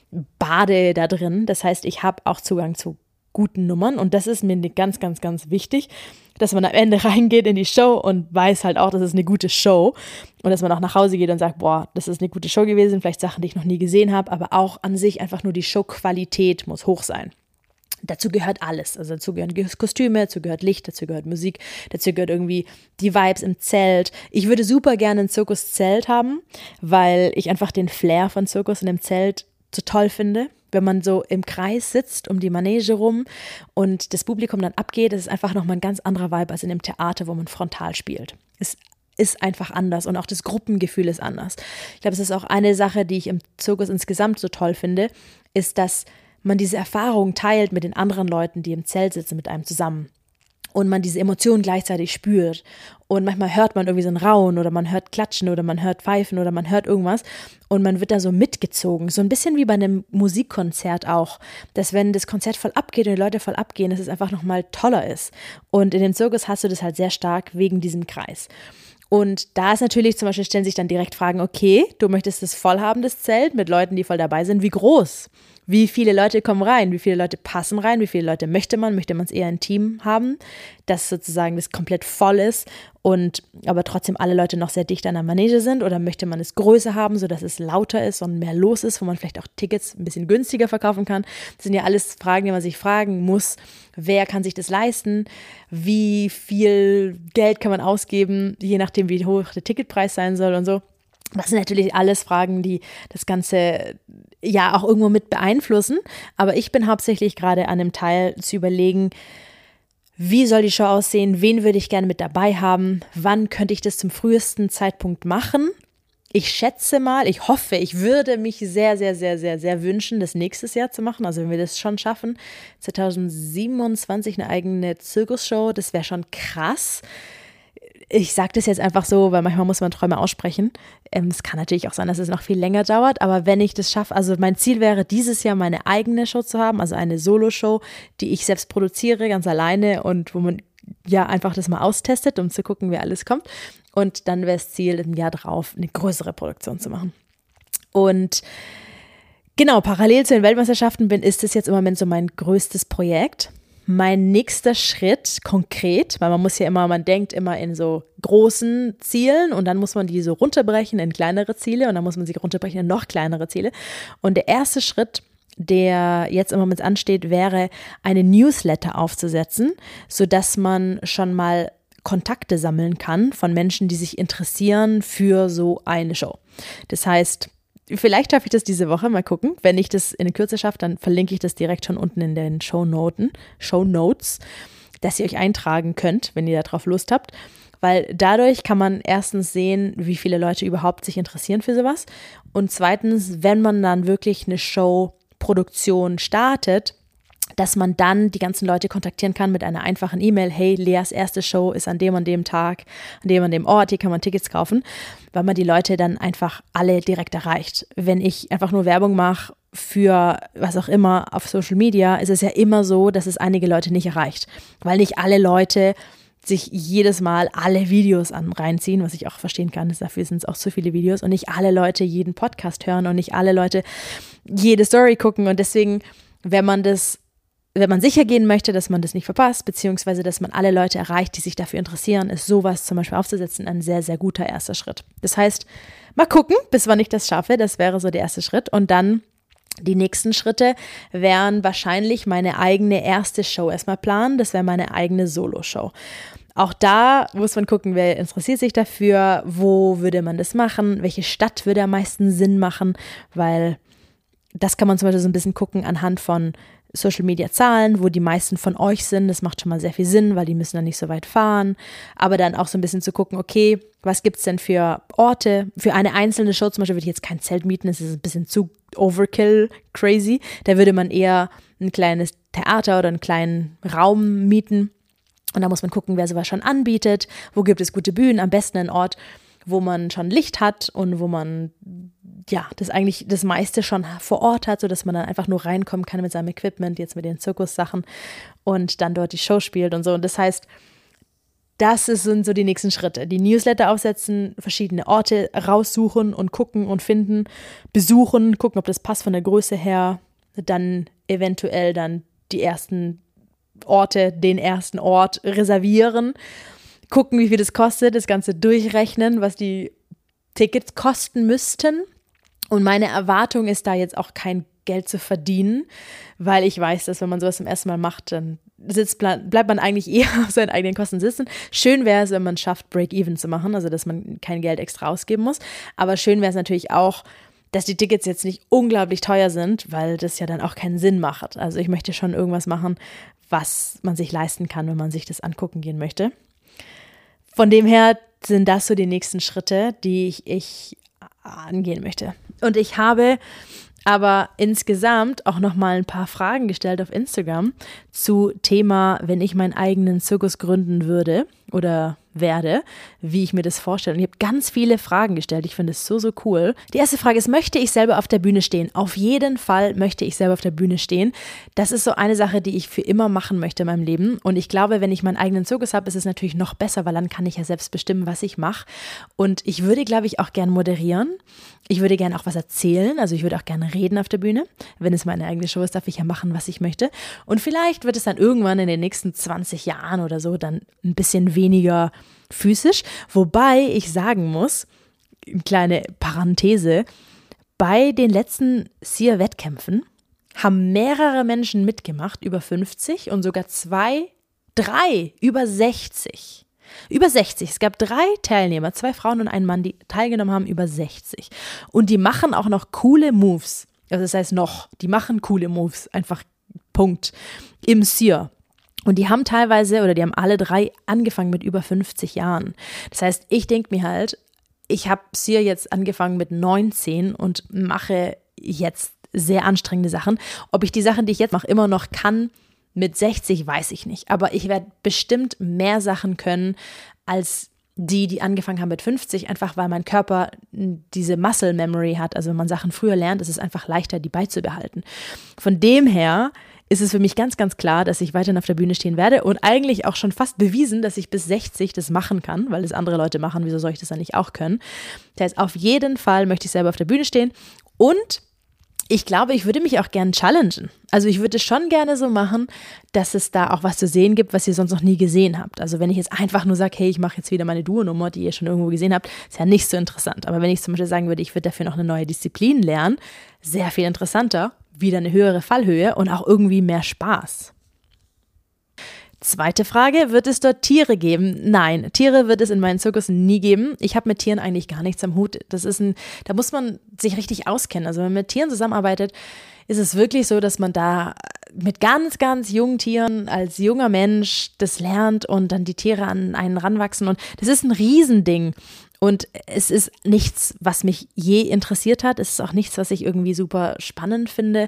bade da drin. Das heißt, ich habe auch Zugang zu guten Nummern und das ist mir ganz, ganz, ganz wichtig, dass man am Ende reingeht in die Show und weiß halt auch, das ist eine gute Show und dass man auch nach Hause geht und sagt, boah, das ist eine gute Show gewesen, vielleicht Sachen, die ich noch nie gesehen habe, aber auch an sich einfach nur die Showqualität muss hoch sein. Dazu gehört alles. Also dazu gehören Kostüme, dazu gehört Licht, dazu gehört Musik, dazu gehört irgendwie die Vibes im Zelt. Ich würde super gerne ein Zirkuszelt haben, weil ich einfach den Flair von Zirkus in dem Zelt so toll finde. Wenn man so im Kreis sitzt, um die Manege rum und das Publikum dann abgeht, das ist einfach nochmal ein ganz anderer Vibe als in dem Theater, wo man frontal spielt. Es ist einfach anders und auch das Gruppengefühl ist anders. Ich glaube, es ist auch eine Sache, die ich im Zirkus insgesamt so toll finde, ist, dass man diese Erfahrung teilt mit den anderen Leuten, die im Zelt sitzen, mit einem zusammen. Und man diese Emotionen gleichzeitig spürt. Und manchmal hört man irgendwie so ein Raunen oder man hört Klatschen oder man hört Pfeifen oder man hört irgendwas. Und man wird da so mitgezogen. So ein bisschen wie bei einem Musikkonzert auch. Dass wenn das Konzert voll abgeht und die Leute voll abgehen, dass es einfach nochmal toller ist. Und in dem Zirkus hast du das halt sehr stark wegen diesem Kreis. Und da ist natürlich zum Beispiel, stellen sich dann direkt Fragen, okay, du möchtest das voll haben, das Zelt, mit Leuten, die voll dabei sind. Wie groß? Wie viele Leute kommen rein? Wie viele Leute passen rein? Wie viele Leute möchte man? Möchte man es eher ein Team haben, dass sozusagen das komplett voll ist und aber trotzdem alle Leute noch sehr dicht an der Manege sind? Oder möchte man es größer haben, sodass es lauter ist und mehr los ist, wo man vielleicht auch Tickets ein bisschen günstiger verkaufen kann? Das sind ja alles Fragen, die man sich fragen muss. Wer kann sich das leisten? Wie viel Geld kann man ausgeben, je nachdem, wie hoch der Ticketpreis sein soll und so? Das sind natürlich alles Fragen, die das Ganze ja auch irgendwo mit beeinflussen. Aber ich bin hauptsächlich gerade an dem Teil zu überlegen, wie soll die Show aussehen? Wen würde ich gerne mit dabei haben? Wann könnte ich das zum frühesten Zeitpunkt machen? Ich schätze mal, ich hoffe, ich würde mich sehr, sehr, sehr, sehr, sehr wünschen, das nächstes Jahr zu machen. Also wenn wir das schon schaffen, 2027 eine eigene Zirkusshow, das wäre schon krass. Ich sage das jetzt einfach so, weil manchmal muss man Träume aussprechen. Es kann natürlich auch sein, dass es noch viel länger dauert, aber wenn ich das schaffe, also mein Ziel wäre, dieses Jahr meine eigene Show zu haben, also eine Solo-Show, die ich selbst produziere, ganz alleine und wo man ja einfach das mal austestet, um zu gucken, wie alles kommt. Und dann wäre das Ziel, im Jahr drauf eine größere Produktion zu machen. Und genau, parallel zu den Weltmeisterschaften ist das jetzt im Moment so mein größtes Projekt. Mein nächster Schritt konkret, weil man denkt immer in so großen Zielen und dann muss man die so runterbrechen in kleinere Ziele und dann muss man sie runterbrechen in noch kleinere Ziele. Und der erste Schritt, der jetzt im Moment ansteht, wäre, eine Newsletter aufzusetzen, sodass man schon mal Kontakte sammeln kann von Menschen, die sich interessieren für so eine Show. Das heißt, vielleicht schaffe ich das diese Woche, mal gucken. Wenn ich das in der Kürze schaffe, dann verlinke ich das direkt schon unten in den Shownotes, dass ihr euch eintragen könnt, wenn ihr darauf Lust habt. Weil dadurch kann man erstens sehen, wie viele Leute überhaupt sich interessieren für sowas. Und zweitens, wenn man dann wirklich eine Showproduktion startet, dass man dann die ganzen Leute kontaktieren kann mit einer einfachen E-Mail. Hey, Leas erste Show ist an dem und dem Tag, an dem und dem Ort, hier kann man Tickets kaufen, weil man die Leute dann einfach alle direkt erreicht. Wenn ich einfach nur Werbung mache für was auch immer auf Social Media, ist es ja immer so, dass es einige Leute nicht erreicht, weil nicht alle Leute sich jedes Mal alle Videos reinziehen, was ich auch verstehen kann, dafür sind es auch zu viele Videos und nicht alle Leute jeden Podcast hören und nicht alle Leute jede Story gucken und deswegen, wenn man sicher gehen möchte, dass man das nicht verpasst, beziehungsweise dass man alle Leute erreicht, die sich dafür interessieren, ist sowas zum Beispiel aufzusetzen ein sehr, sehr guter erster Schritt. Das heißt, mal gucken, bis wann ich das schaffe, das wäre so der erste Schritt und dann die nächsten Schritte wären wahrscheinlich meine eigene erste Show erstmal planen, das wäre meine eigene Solo-Show. Auch da muss man gucken, wer interessiert sich dafür, wo würde man das machen, welche Stadt würde am meisten Sinn machen, weil das kann man zum Beispiel so ein bisschen gucken anhand von Social Media Zahlen, wo die meisten von euch sind. Das macht schon mal sehr viel Sinn, weil die müssen dann nicht so weit fahren. Aber dann auch so ein bisschen zu gucken, okay, was gibt es denn für Orte? Für eine einzelne Show zum Beispiel würde ich jetzt kein Zelt mieten, das ist ein bisschen zu Overkill, crazy. Da würde man eher ein kleines Theater oder einen kleinen Raum mieten. Und da muss man gucken, wer sowas schon anbietet. Wo gibt es gute Bühnen? Am besten ein Ort, wo man schon Licht hat und wo man das meiste schon vor Ort hat, sodass man dann einfach nur reinkommen kann mit seinem Equipment, jetzt mit den Zirkussachen und dann dort die Show spielt und so. Und das heißt, sind so die nächsten Schritte. Die Newsletter aufsetzen, verschiedene Orte raussuchen und gucken und finden, besuchen, gucken, ob das passt von der Größe her, dann eventuell dann die ersten Orte, den ersten Ort reservieren, gucken, wie viel das kostet, das Ganze durchrechnen, was die Tickets kosten müssten. Und meine Erwartung ist da jetzt auch kein Geld zu verdienen, weil ich weiß, dass wenn man sowas zum ersten Mal macht, dann bleibt man eigentlich eher auf seinen eigenen Kosten sitzen. Schön wäre es, wenn man es schafft, Break-Even zu machen, also dass man kein Geld extra ausgeben muss. Aber schön wäre es natürlich auch, dass die Tickets jetzt nicht unglaublich teuer sind, weil das ja dann auch keinen Sinn macht. Also ich möchte schon irgendwas machen, was man sich leisten kann, wenn man sich das angucken gehen möchte. Von dem her sind das so die nächsten Schritte, die ich angehen möchte. Und ich habe aber insgesamt auch nochmal ein paar Fragen gestellt auf Instagram zu Thema, wenn ich meinen eigenen Zirkus gründen würde oder werde, wie ich mir das vorstelle. Und ich habe ganz viele Fragen gestellt. Ich finde es so, so cool. Die erste Frage ist, möchte ich selber auf der Bühne stehen? Auf jeden Fall möchte ich selber auf der Bühne stehen. Das ist so eine Sache, die ich für immer machen möchte in meinem Leben. Und ich glaube, wenn ich meinen eigenen Zirkus habe, ist es natürlich noch besser, weil dann kann ich ja selbst bestimmen, was ich mache. Und ich würde, glaube ich, auch gern moderieren. Ich würde gerne auch was erzählen. Also ich würde auch gerne reden auf der Bühne. Wenn es meine eigene Show ist, darf ich ja machen, was ich möchte. Und vielleicht wird es dann irgendwann in den nächsten 20 Jahren oder so dann ein bisschen weniger physisch, wobei ich sagen muss, eine kleine Parenthese, bei den letzten SEER-Wettkämpfen haben mehrere Menschen mitgemacht, über 50 und sogar 3 über 60. Über 60. Es gab 3 Teilnehmer, 2 Frauen und einen Mann, die teilgenommen haben, über 60. Und die machen auch noch coole Moves. Also das heißt die machen coole Moves, einfach Punkt, im SEER. Und die haben alle 3 angefangen mit über 50 Jahren. Das heißt, ich denke mir halt, ich habe SEER jetzt angefangen mit 19 und mache jetzt sehr anstrengende Sachen. Ob ich die Sachen, die ich jetzt mache, immer noch kann mit 60, weiß ich nicht. Aber ich werde bestimmt mehr Sachen können als die angefangen haben mit 50, einfach weil mein Körper diese Muscle Memory hat. Also wenn man Sachen früher lernt, ist es einfach leichter, die beizubehalten. Von dem her ist es für mich ganz, ganz klar, dass ich weiterhin auf der Bühne stehen werde und eigentlich auch schon fast bewiesen, dass ich bis 60 das machen kann, weil es andere Leute machen, wieso soll ich das dann nicht auch können? Das heißt, auf jeden Fall möchte ich selber auf der Bühne stehen und ich glaube, ich würde mich auch gerne challengen. Also ich würde es schon gerne so machen, dass es da auch was zu sehen gibt, was ihr sonst noch nie gesehen habt. Also wenn ich jetzt einfach nur sage, hey, ich mache jetzt wieder meine Duo-Nummer, die ihr schon irgendwo gesehen habt, ist ja nicht so interessant. Aber wenn ich zum Beispiel sagen würde, ich würde dafür noch eine neue Disziplin lernen, sehr viel interessanter, wieder eine höhere Fallhöhe und auch irgendwie mehr Spaß. Zweite Frage, wird es dort Tiere geben? Nein, Tiere wird es in meinen Zirkus nie geben. Ich habe mit Tieren eigentlich gar nichts am Hut. Da muss man sich richtig auskennen. Also wenn man mit Tieren zusammenarbeitet, ist es wirklich so, dass man da mit ganz, ganz jungen Tieren als junger Mensch das lernt und dann die Tiere an einen ranwachsen. Und das ist ein Riesending. Und es ist nichts, was mich je interessiert hat. Es ist auch nichts, was ich irgendwie super spannend finde.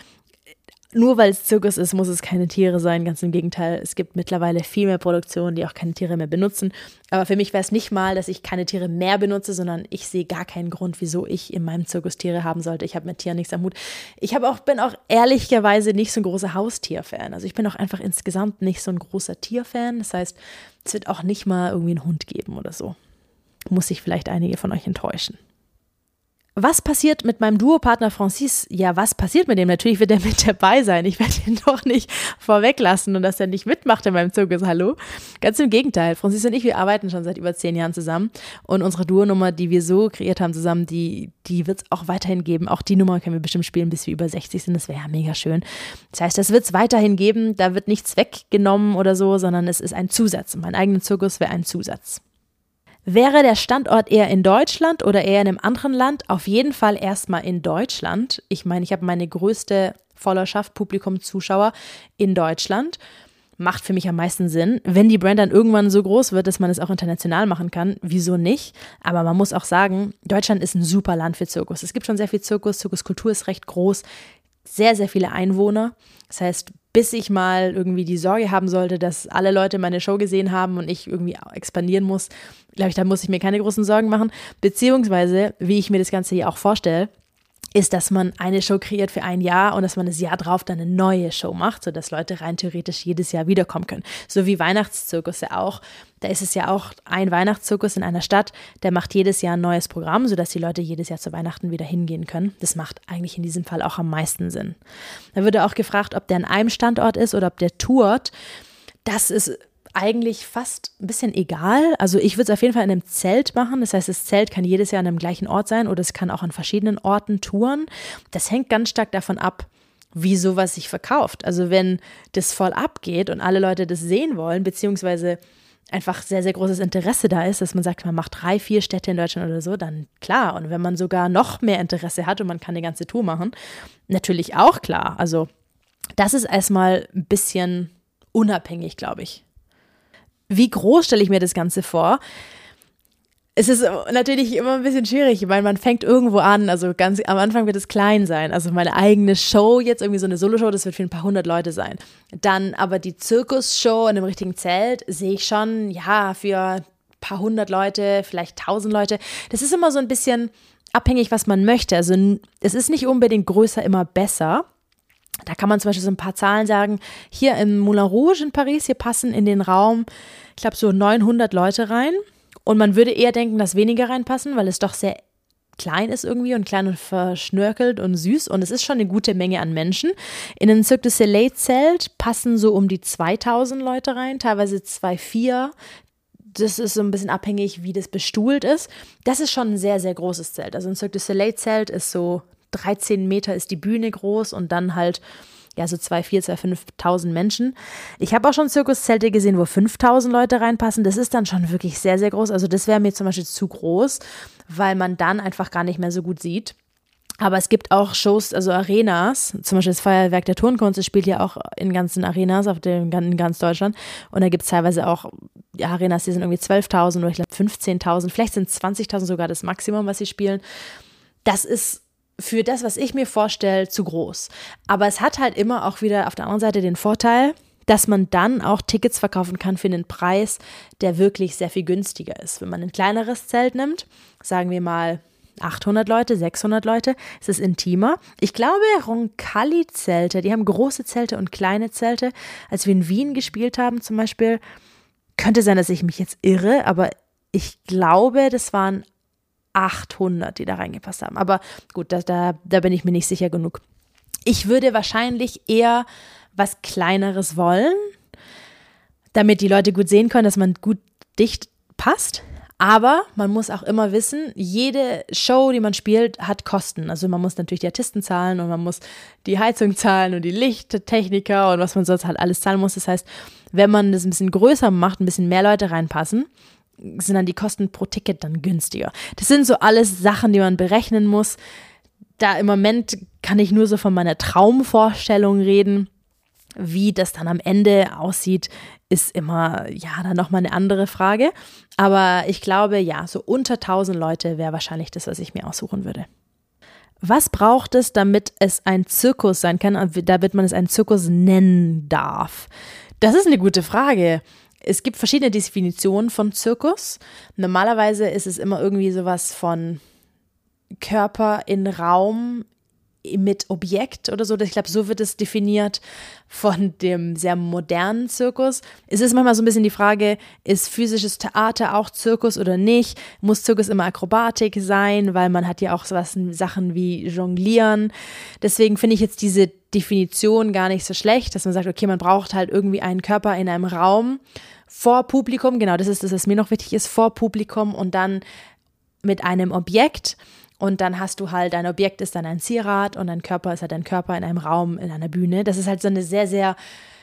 Nur weil es Zirkus ist, muss es keine Tiere sein. Ganz im Gegenteil, es gibt mittlerweile viel mehr Produktionen, die auch keine Tiere mehr benutzen. Aber für mich wäre es nicht mal, dass ich keine Tiere mehr benutze, sondern ich sehe gar keinen Grund, wieso ich in meinem Zirkus Tiere haben sollte. Ich habe mit Tieren nichts am Hut. Bin auch ehrlicherweise nicht so ein großer Haustierfan. Also ich bin auch einfach insgesamt nicht so ein großer Tierfan. Das heißt, es wird auch nicht mal irgendwie einen Hund geben oder so. Muss sich vielleicht einige von euch enttäuschen. Was passiert mit meinem Duopartner Francis? Ja, was passiert mit dem? Natürlich wird er mit dabei sein. Ich werde ihn doch nicht vorweglassen und dass er nicht mitmacht in meinem Zirkus. Hallo? Ganz im Gegenteil. Francis und ich, wir arbeiten schon seit über 10 Jahren zusammen und unsere Duo-Nummer, die wir so kreiert haben zusammen, die wird es auch weiterhin geben. Auch die Nummer können wir bestimmt spielen, bis wir über 60 sind. Das wäre ja mega schön. Das heißt, das wird es weiterhin geben. Da wird nichts weggenommen oder so, sondern es ist ein Zusatz. Mein eigener Zirkus wäre ein Zusatz. Wäre der Standort eher in Deutschland oder eher in einem anderen Land? Auf jeden Fall erstmal in Deutschland. Ich meine, ich habe meine größte Followerschaft, Publikum, Zuschauer in Deutschland. Macht für mich am meisten Sinn. Wenn die Brand dann irgendwann so groß wird, dass man es auch international machen kann, wieso nicht? Aber man muss auch sagen, Deutschland ist ein super Land für Zirkus. Es gibt schon sehr viel Zirkus. Zirkuskultur ist recht groß. Sehr, sehr viele Einwohner. Das heißt, bis ich mal irgendwie die Sorge haben sollte, dass alle Leute meine Show gesehen haben und ich irgendwie expandieren muss, glaube ich, da muss ich mir keine großen Sorgen machen. Beziehungsweise, wie ich mir das Ganze hier auch vorstelle, ist, dass man eine Show kreiert für ein Jahr und dass man das Jahr drauf dann eine neue Show macht, sodass Leute rein theoretisch jedes Jahr wiederkommen können. So wie Weihnachtszirkusse auch. Da ist es ja auch ein Weihnachtszirkus in einer Stadt, der macht jedes Jahr ein neues Programm, sodass die Leute jedes Jahr zu Weihnachten wieder hingehen können. Das macht eigentlich in diesem Fall auch am meisten Sinn. Da wurde auch gefragt, ob der an einem Standort ist oder ob der tourt. Das ist eigentlich fast ein bisschen egal. Also ich würde es auf jeden Fall in einem Zelt machen. Das heißt, das Zelt kann jedes Jahr an einem gleichen Ort sein oder es kann auch an verschiedenen Orten touren. Das hängt ganz stark davon ab, wie sowas sich verkauft. Also wenn das voll abgeht und alle Leute das sehen wollen, beziehungsweise einfach sehr, sehr großes Interesse da ist, dass man sagt, man macht 3, 4 Städte in Deutschland oder so, dann klar. Und wenn man sogar noch mehr Interesse hat und man kann eine ganze Tour machen, natürlich auch klar. Also das ist erstmal ein bisschen unabhängig, glaube ich. Wie groß stelle ich mir das Ganze vor? Es ist natürlich immer ein bisschen schwierig, weil man fängt irgendwo an, also ganz am Anfang wird es klein sein, also meine eigene Show jetzt, irgendwie so eine Soloshow, das wird für ein paar 100 Leute sein. Dann aber die Zirkusshow in einem richtigen Zelt sehe ich schon, ja, für ein paar 100 Leute, vielleicht 1000 Leute. Das ist immer so ein bisschen abhängig, was man möchte. Also es ist nicht unbedingt größer immer besser. Da kann man zum Beispiel so ein paar Zahlen sagen. Hier im Moulin Rouge in Paris, hier passen in den Raum, ich glaube, so 900 Leute rein. Und man würde eher denken, dass weniger reinpassen, weil es doch sehr klein ist irgendwie und klein und verschnörkelt und süß. Und es ist schon eine gute Menge an Menschen. In ein Cirque du Soleil-Zelt passen so um die 2000 Leute rein, teilweise 2.400. Das ist so ein bisschen abhängig, wie das bestuhlt ist. Das ist schon ein sehr, sehr großes Zelt. Also ein Cirque du Soleil-Zelt ist so 13 Meter ist die Bühne groß und dann halt ja so 2.400, 2.500 Menschen. Ich habe auch schon Zirkuszelte gesehen, wo 5.000 Leute reinpassen. Das ist dann schon wirklich sehr, sehr groß. Also das wäre mir zum Beispiel zu groß, weil man dann einfach gar nicht mehr so gut sieht. Aber es gibt auch Shows, also Arenas, zum Beispiel das Feuerwerk der Turnkunst, das spielt ja auch in ganzen Arenas in ganz Deutschland. Und da gibt es teilweise auch Arenas, die sind irgendwie 12.000 oder ich glaube 15.000, vielleicht sind 20.000 sogar das Maximum, was sie spielen. Das ist für das, was ich mir vorstelle, zu groß. Aber es hat halt immer auch wieder auf der anderen Seite den Vorteil, dass man dann auch Tickets verkaufen kann für einen Preis, der wirklich sehr viel günstiger ist. Wenn man ein kleineres Zelt nimmt, sagen wir mal 800 Leute, 600 Leute, ist es intimer. Ich glaube, Roncalli-Zelte, die haben große Zelte und kleine Zelte. Als wir in Wien gespielt haben zum Beispiel, könnte sein, dass ich mich jetzt irre, aber ich glaube, das waren 800, die da reingepasst haben. Aber gut, da bin ich mir nicht sicher genug. Ich würde wahrscheinlich eher was Kleineres wollen, damit die Leute gut sehen können, dass man gut dicht passt. Aber man muss auch immer wissen, jede Show, die man spielt, hat Kosten. Also man muss natürlich die Artisten zahlen und man muss die Heizung zahlen und die Lichttechniker und was man sonst halt alles zahlen muss. Das heißt, wenn man das ein bisschen größer macht, ein bisschen mehr Leute reinpassen, sind dann die Kosten pro Ticket dann günstiger. Das sind so alles Sachen, die man berechnen muss. Da im Moment kann ich nur so von meiner Traumvorstellung reden. Wie das dann am Ende aussieht, ist immer, ja, dann nochmal eine andere Frage. Aber ich glaube, ja, so unter 1000 Leute wäre wahrscheinlich das, was ich mir aussuchen würde. Was braucht es, damit es ein Zirkus sein kann, damit man es einen Zirkus nennen darf? Das ist eine gute Frage. Es gibt verschiedene Definitionen von Zirkus. Normalerweise ist es immer irgendwie sowas von Körper in Raum mit Objekt oder so. Ich glaube, so wird es definiert von dem sehr modernen Zirkus. Es ist manchmal so ein bisschen die Frage, ist physisches Theater auch Zirkus oder nicht? Muss Zirkus immer Akrobatik sein? Weil man hat ja auch sowas, Sachen wie Jonglieren. Deswegen finde ich jetzt diese Definition gar nicht so schlecht, dass man sagt, okay, man braucht halt irgendwie einen Körper in einem Raum vor Publikum. Genau, das ist das, was mir noch wichtig ist, vor Publikum und dann mit einem Objekt. Und dann hast du halt, dein Objekt ist dann ein Zierat und dein Körper ist halt dein Körper in einem Raum, in einer Bühne. Das ist halt so eine sehr, sehr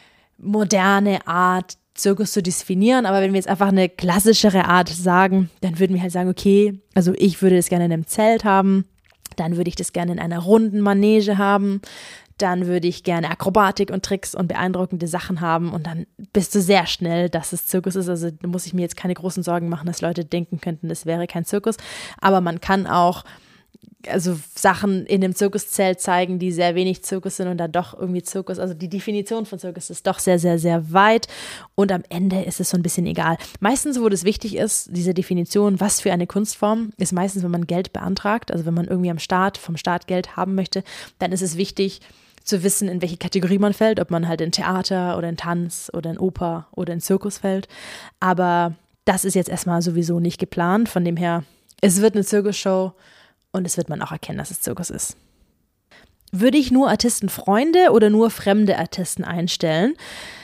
moderne Art, Zirkus zu definieren. Aber wenn wir jetzt einfach eine klassischere Art sagen, dann würden wir halt sagen, okay, also ich würde das gerne in einem Zelt haben, dann würde ich das gerne in einer runden Manege haben, dann würde ich gerne Akrobatik und Tricks und beeindruckende Sachen haben und dann bist du sehr schnell, dass es Zirkus ist. Also da muss ich mir jetzt keine großen Sorgen machen, dass Leute denken könnten, das wäre kein Zirkus. Aber man kann auch also Sachen in dem Zirkuszelt zeigen, die sehr wenig Zirkus sind und dann doch irgendwie Zirkus. Also die Definition von Zirkus ist doch sehr, sehr, sehr weit und am Ende ist es so ein bisschen egal. Meistens, wo das wichtig ist, diese Definition, was für eine Kunstform, ist meistens, wenn man Geld beantragt, also wenn man irgendwie vom Staat Geld haben möchte, dann ist es wichtig zu wissen, in welche Kategorie man fällt, ob man halt in Theater oder in Tanz oder in Oper oder in Zirkus fällt. Aber das ist jetzt erstmal sowieso nicht geplant, von dem her, es wird eine Zirkusshow. Und es wird man auch erkennen, dass es Zirkus ist. Würde ich nur Artistenfreunde oder nur fremde Artisten einstellen?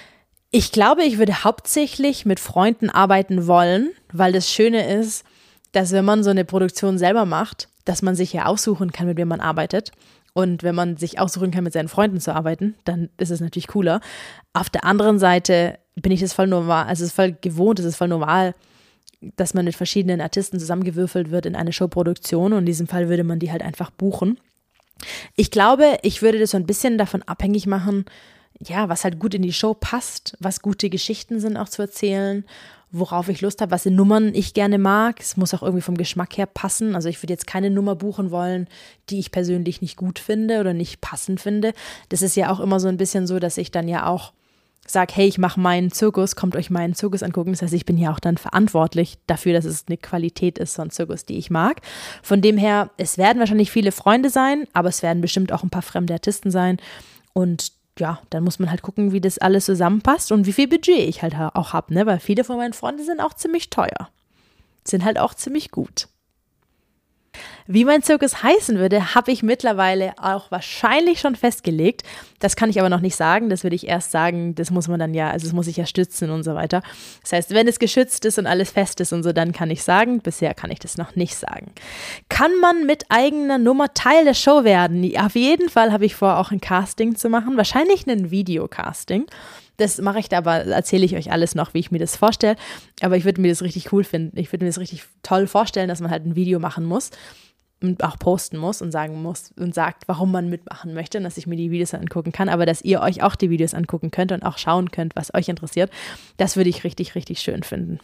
Ich glaube, ich würde hauptsächlich mit Freunden arbeiten wollen, weil das Schöne ist, dass wenn man so eine Produktion selber macht, dass man sich ja aussuchen kann, mit wem man arbeitet. Und wenn man sich aussuchen kann, mit seinen Freunden zu arbeiten, dann ist es natürlich cooler. Auf der anderen Seite bin ich das voll normal, also es ist voll gewohnt, es ist voll normal, dass man mit verschiedenen Artisten zusammengewürfelt wird in eine Showproduktion und in diesem Fall würde man die halt einfach buchen. Ich glaube, ich würde das so ein bisschen davon abhängig machen, ja, was halt gut in die Show passt, was gute Geschichten sind auch zu erzählen, worauf ich Lust habe, was für Nummern ich gerne mag. Es muss auch irgendwie vom Geschmack her passen. Also ich würde jetzt keine Nummer buchen wollen, die ich persönlich nicht gut finde oder nicht passend finde. Das ist ja auch immer so ein bisschen so, dass ich dann ja auch sage, hey, ich mache meinen Zirkus, kommt euch meinen Zirkus angucken. Das heißt, ich bin ja auch dann verantwortlich dafür, dass es eine Qualität ist, so ein Zirkus, die ich mag. Von dem her, es werden wahrscheinlich viele Freunde sein, aber es werden bestimmt auch ein paar fremde Artisten sein. Und ja, dann muss man halt gucken, wie das alles zusammenpasst und wie viel Budget ich halt auch habe, ne? Weil viele von meinen Freunden sind auch ziemlich teuer. Sind halt auch ziemlich gut. Wie mein Zirkus heißen würde, habe ich mittlerweile auch wahrscheinlich schon festgelegt. Das kann ich aber noch nicht sagen. Das würde ich erst sagen, das muss man dann ja, also das muss ich ja stützen und so weiter. Das heißt, wenn es geschützt ist und alles fest ist und so, dann kann ich sagen. Bisher kann ich das noch nicht sagen. Kann man mit eigener Nummer Teil der Show werden? Auf jeden Fall habe ich vor, auch ein Casting zu machen. Wahrscheinlich ein Videocasting. Das mache ich da, aber erzähle ich euch alles noch, wie ich mir das vorstelle. Aber ich würde mir das richtig cool finden. Ich würde mir das richtig toll vorstellen, dass man halt ein Video machen muss und auch posten muss und sagen muss und sagt, warum man mitmachen möchte und dass ich mir die Videos angucken kann, aber dass ihr euch auch die Videos angucken könnt und auch schauen könnt, was euch interessiert. Das würde ich richtig, richtig schön finden.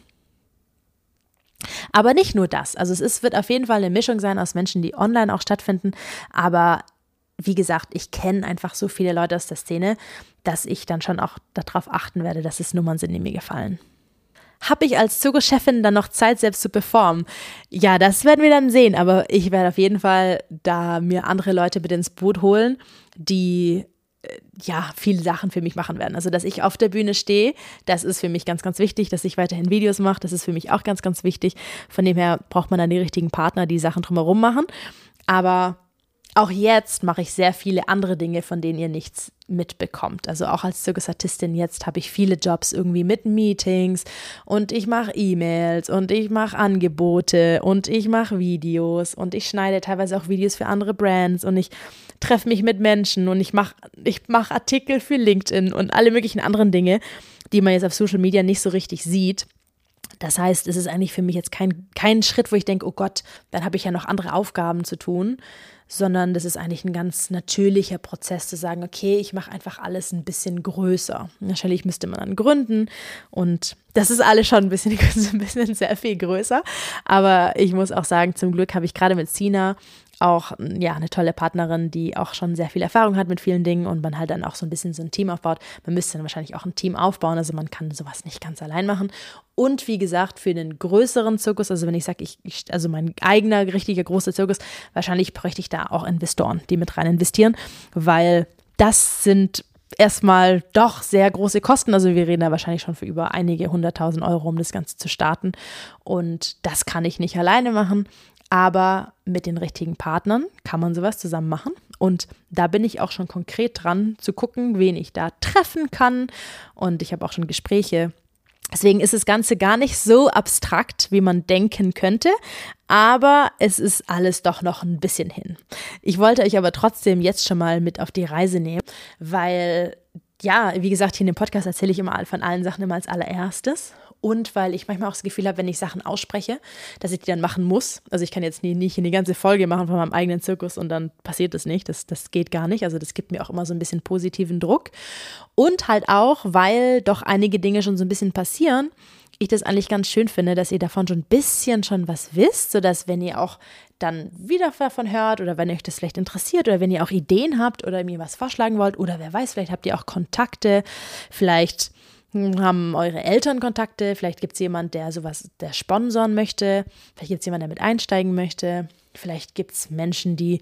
Aber nicht nur das. Also wird auf jeden Fall eine Mischung sein aus Menschen, die online auch stattfinden, aber wie gesagt, ich kenne einfach so viele Leute aus der Szene, dass ich dann schon auch darauf achten werde, dass es Nummern sind, die mir gefallen. Habe ich als Zirkuschefin dann noch Zeit, selbst zu performen? Ja, das werden wir dann sehen, aber ich werde auf jeden Fall da mir andere Leute mit ins Boot holen, die ja, viele Sachen für mich machen werden. Also, dass ich auf der Bühne stehe, das ist für mich ganz, ganz wichtig, dass ich weiterhin Videos mache, das ist für mich auch ganz, ganz wichtig. Von dem her braucht man dann die richtigen Partner, die Sachen drumherum machen, aber auch jetzt mache ich sehr viele andere Dinge, von denen ihr nichts mitbekommt. Also auch als Zirkusartistin jetzt habe ich viele Jobs irgendwie mit Meetings und ich mache E-Mails und ich mache Angebote und ich mache Videos und ich schneide teilweise auch Videos für andere Brands und ich treffe mich mit Menschen und ich mache Artikel für LinkedIn und alle möglichen anderen Dinge, die man jetzt auf Social Media nicht so richtig sieht. Das heißt, es ist eigentlich für mich jetzt kein Schritt, wo ich denke, oh Gott, dann habe ich ja noch andere Aufgaben zu tun, sondern das ist eigentlich ein ganz natürlicher Prozess zu sagen, okay, ich mache einfach alles ein bisschen größer. Wahrscheinlich müsste man dann gründen und das ist alles schon ein bisschen sehr viel größer, aber ich muss auch sagen, zum Glück habe ich gerade mit Sina auch ja eine tolle Partnerin, die auch schon sehr viel Erfahrung hat mit vielen Dingen und man halt dann auch so ein bisschen so ein Team aufbaut. Man müsste dann wahrscheinlich auch ein Team aufbauen, also man kann sowas nicht ganz allein machen. Und wie gesagt, für einen größeren Zirkus, also wenn ich sage, also mein eigener richtiger großer Zirkus, wahrscheinlich bräuchte ich da auch Investoren, die mit rein investieren, weil das sind erstmal doch sehr große Kosten. Also wir reden da wahrscheinlich schon für über einige 100.000 Euro, um das Ganze zu starten. Und das kann ich nicht alleine machen. Aber mit den richtigen Partnern kann man sowas zusammen machen. Und da bin ich auch schon konkret dran zu gucken, wen ich da treffen kann. Und ich habe auch schon Gespräche. Deswegen ist das Ganze gar nicht so abstrakt, wie man denken könnte. Aber es ist alles doch noch ein bisschen hin. Ich wollte euch aber trotzdem jetzt schon mal mit auf die Reise nehmen, weil, ja, wie gesagt, hier in dem Podcast erzähle ich immer von allen Sachen immer als allererstes. Und weil ich manchmal auch das Gefühl habe, wenn ich Sachen ausspreche, dass ich die dann machen muss. Also ich kann jetzt nicht eine ganze Folge machen von meinem eigenen Zirkus und dann passiert das nicht. Das geht gar nicht. Also das gibt mir auch immer so ein bisschen positiven Druck. Und halt auch, weil doch einige Dinge schon so ein bisschen passieren, ich das eigentlich ganz schön finde, dass ihr davon schon ein bisschen schon was wisst, sodass wenn ihr auch dann wieder davon hört oder wenn euch das vielleicht interessiert oder wenn ihr auch Ideen habt oder mir was vorschlagen wollt oder wer weiß, vielleicht habt ihr auch Kontakte, vielleicht haben eure Eltern Kontakte, vielleicht gibt es jemanden, der sponsoren möchte, vielleicht gibt es jemanden, der mit einsteigen möchte, vielleicht gibt es Menschen, die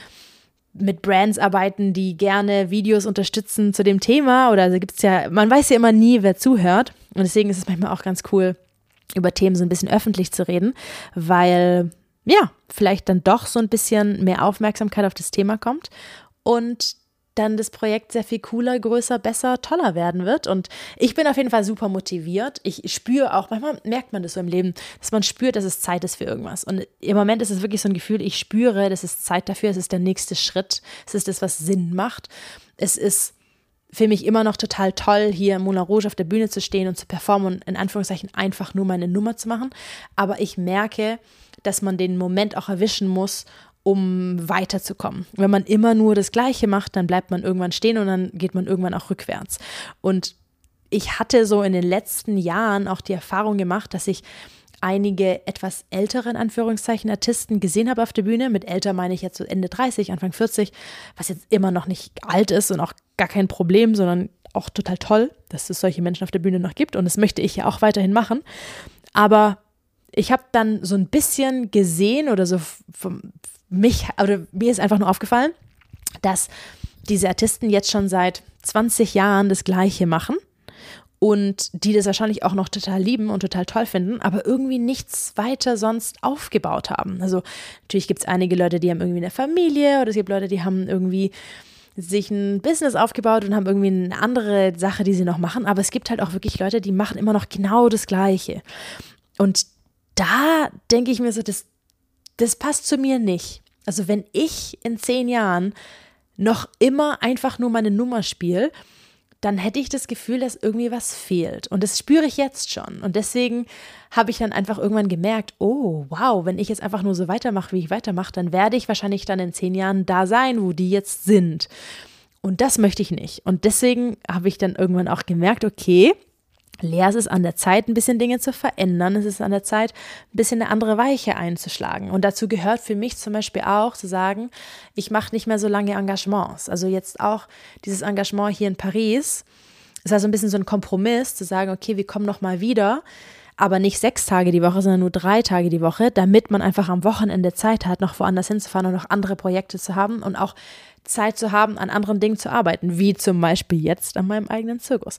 mit Brands arbeiten, die gerne Videos unterstützen zu dem Thema oder also gibt's ja, man weiß ja immer nie, wer zuhört und deswegen ist es manchmal auch ganz cool, über Themen so ein bisschen öffentlich zu reden, weil ja, vielleicht dann doch so ein bisschen mehr Aufmerksamkeit auf das Thema kommt und dann das Projekt sehr viel cooler, größer, besser, toller werden wird. Und ich bin auf jeden Fall super motiviert. Ich spüre auch, manchmal merkt man das so im Leben, dass man spürt, dass es Zeit ist für irgendwas. Und im Moment ist es wirklich so ein Gefühl, ich spüre, das ist Zeit dafür, es ist der nächste Schritt, es ist das, was Sinn macht. Es ist für mich immer noch total toll, hier im Moulin Rouge auf der Bühne zu stehen und zu performen und in Anführungszeichen einfach nur meine Nummer zu machen. Aber ich merke, dass man den Moment auch erwischen muss, um weiterzukommen. Wenn man immer nur das Gleiche macht, dann bleibt man irgendwann stehen und dann geht man irgendwann auch rückwärts. Und ich hatte so in den letzten Jahren auch die Erfahrung gemacht, dass ich einige etwas ältere, in Anführungszeichen, Artisten gesehen habe auf der Bühne. Mit älter meine ich jetzt so Ende 30, Anfang 40, was jetzt immer noch nicht alt ist und auch gar kein Problem, sondern auch total toll, dass es solche Menschen auf der Bühne noch gibt und das möchte ich ja auch weiterhin machen. Aber ich habe dann so ein bisschen gesehen oder so mir ist einfach nur aufgefallen, dass diese Artisten jetzt schon seit 20 Jahren das Gleiche machen und die das wahrscheinlich auch noch total lieben und total toll finden, aber irgendwie nichts weiter sonst aufgebaut haben. Also natürlich gibt es einige Leute, die haben irgendwie eine Familie oder es gibt Leute, die haben irgendwie sich ein Business aufgebaut und haben irgendwie eine andere Sache, die sie noch machen, aber es gibt halt auch wirklich Leute, die machen immer noch genau das Gleiche. Und da denke ich mir so, das passt zu mir nicht. Also wenn ich in 10 Jahren noch immer einfach nur meine Nummer spiele, dann hätte ich das Gefühl, dass irgendwie was fehlt. Und das spüre ich jetzt schon. Und deswegen habe ich dann einfach irgendwann gemerkt, oh, wow, wenn ich jetzt einfach nur so weitermache, wie ich weitermache, dann werde ich wahrscheinlich dann in 10 Jahren da sein, wo die jetzt sind. Und das möchte ich nicht. Und deswegen habe ich dann irgendwann auch gemerkt, okay, Lea, es ist an der Zeit, ein bisschen Dinge zu verändern. Es ist an der Zeit, ein bisschen eine andere Weiche einzuschlagen. Und dazu gehört für mich zum Beispiel auch zu sagen, ich mache nicht mehr so lange Engagements. Also jetzt auch dieses Engagement hier in Paris. Es war so ein bisschen so ein Kompromiss, zu sagen, okay, wir kommen noch mal wieder, aber nicht 6 Tage die Woche, sondern nur 3 Tage die Woche, damit man einfach am Wochenende Zeit hat, noch woanders hinzufahren und noch andere Projekte zu haben und auch Zeit zu haben, an anderen Dingen zu arbeiten, wie zum Beispiel jetzt an meinem eigenen Zirkus.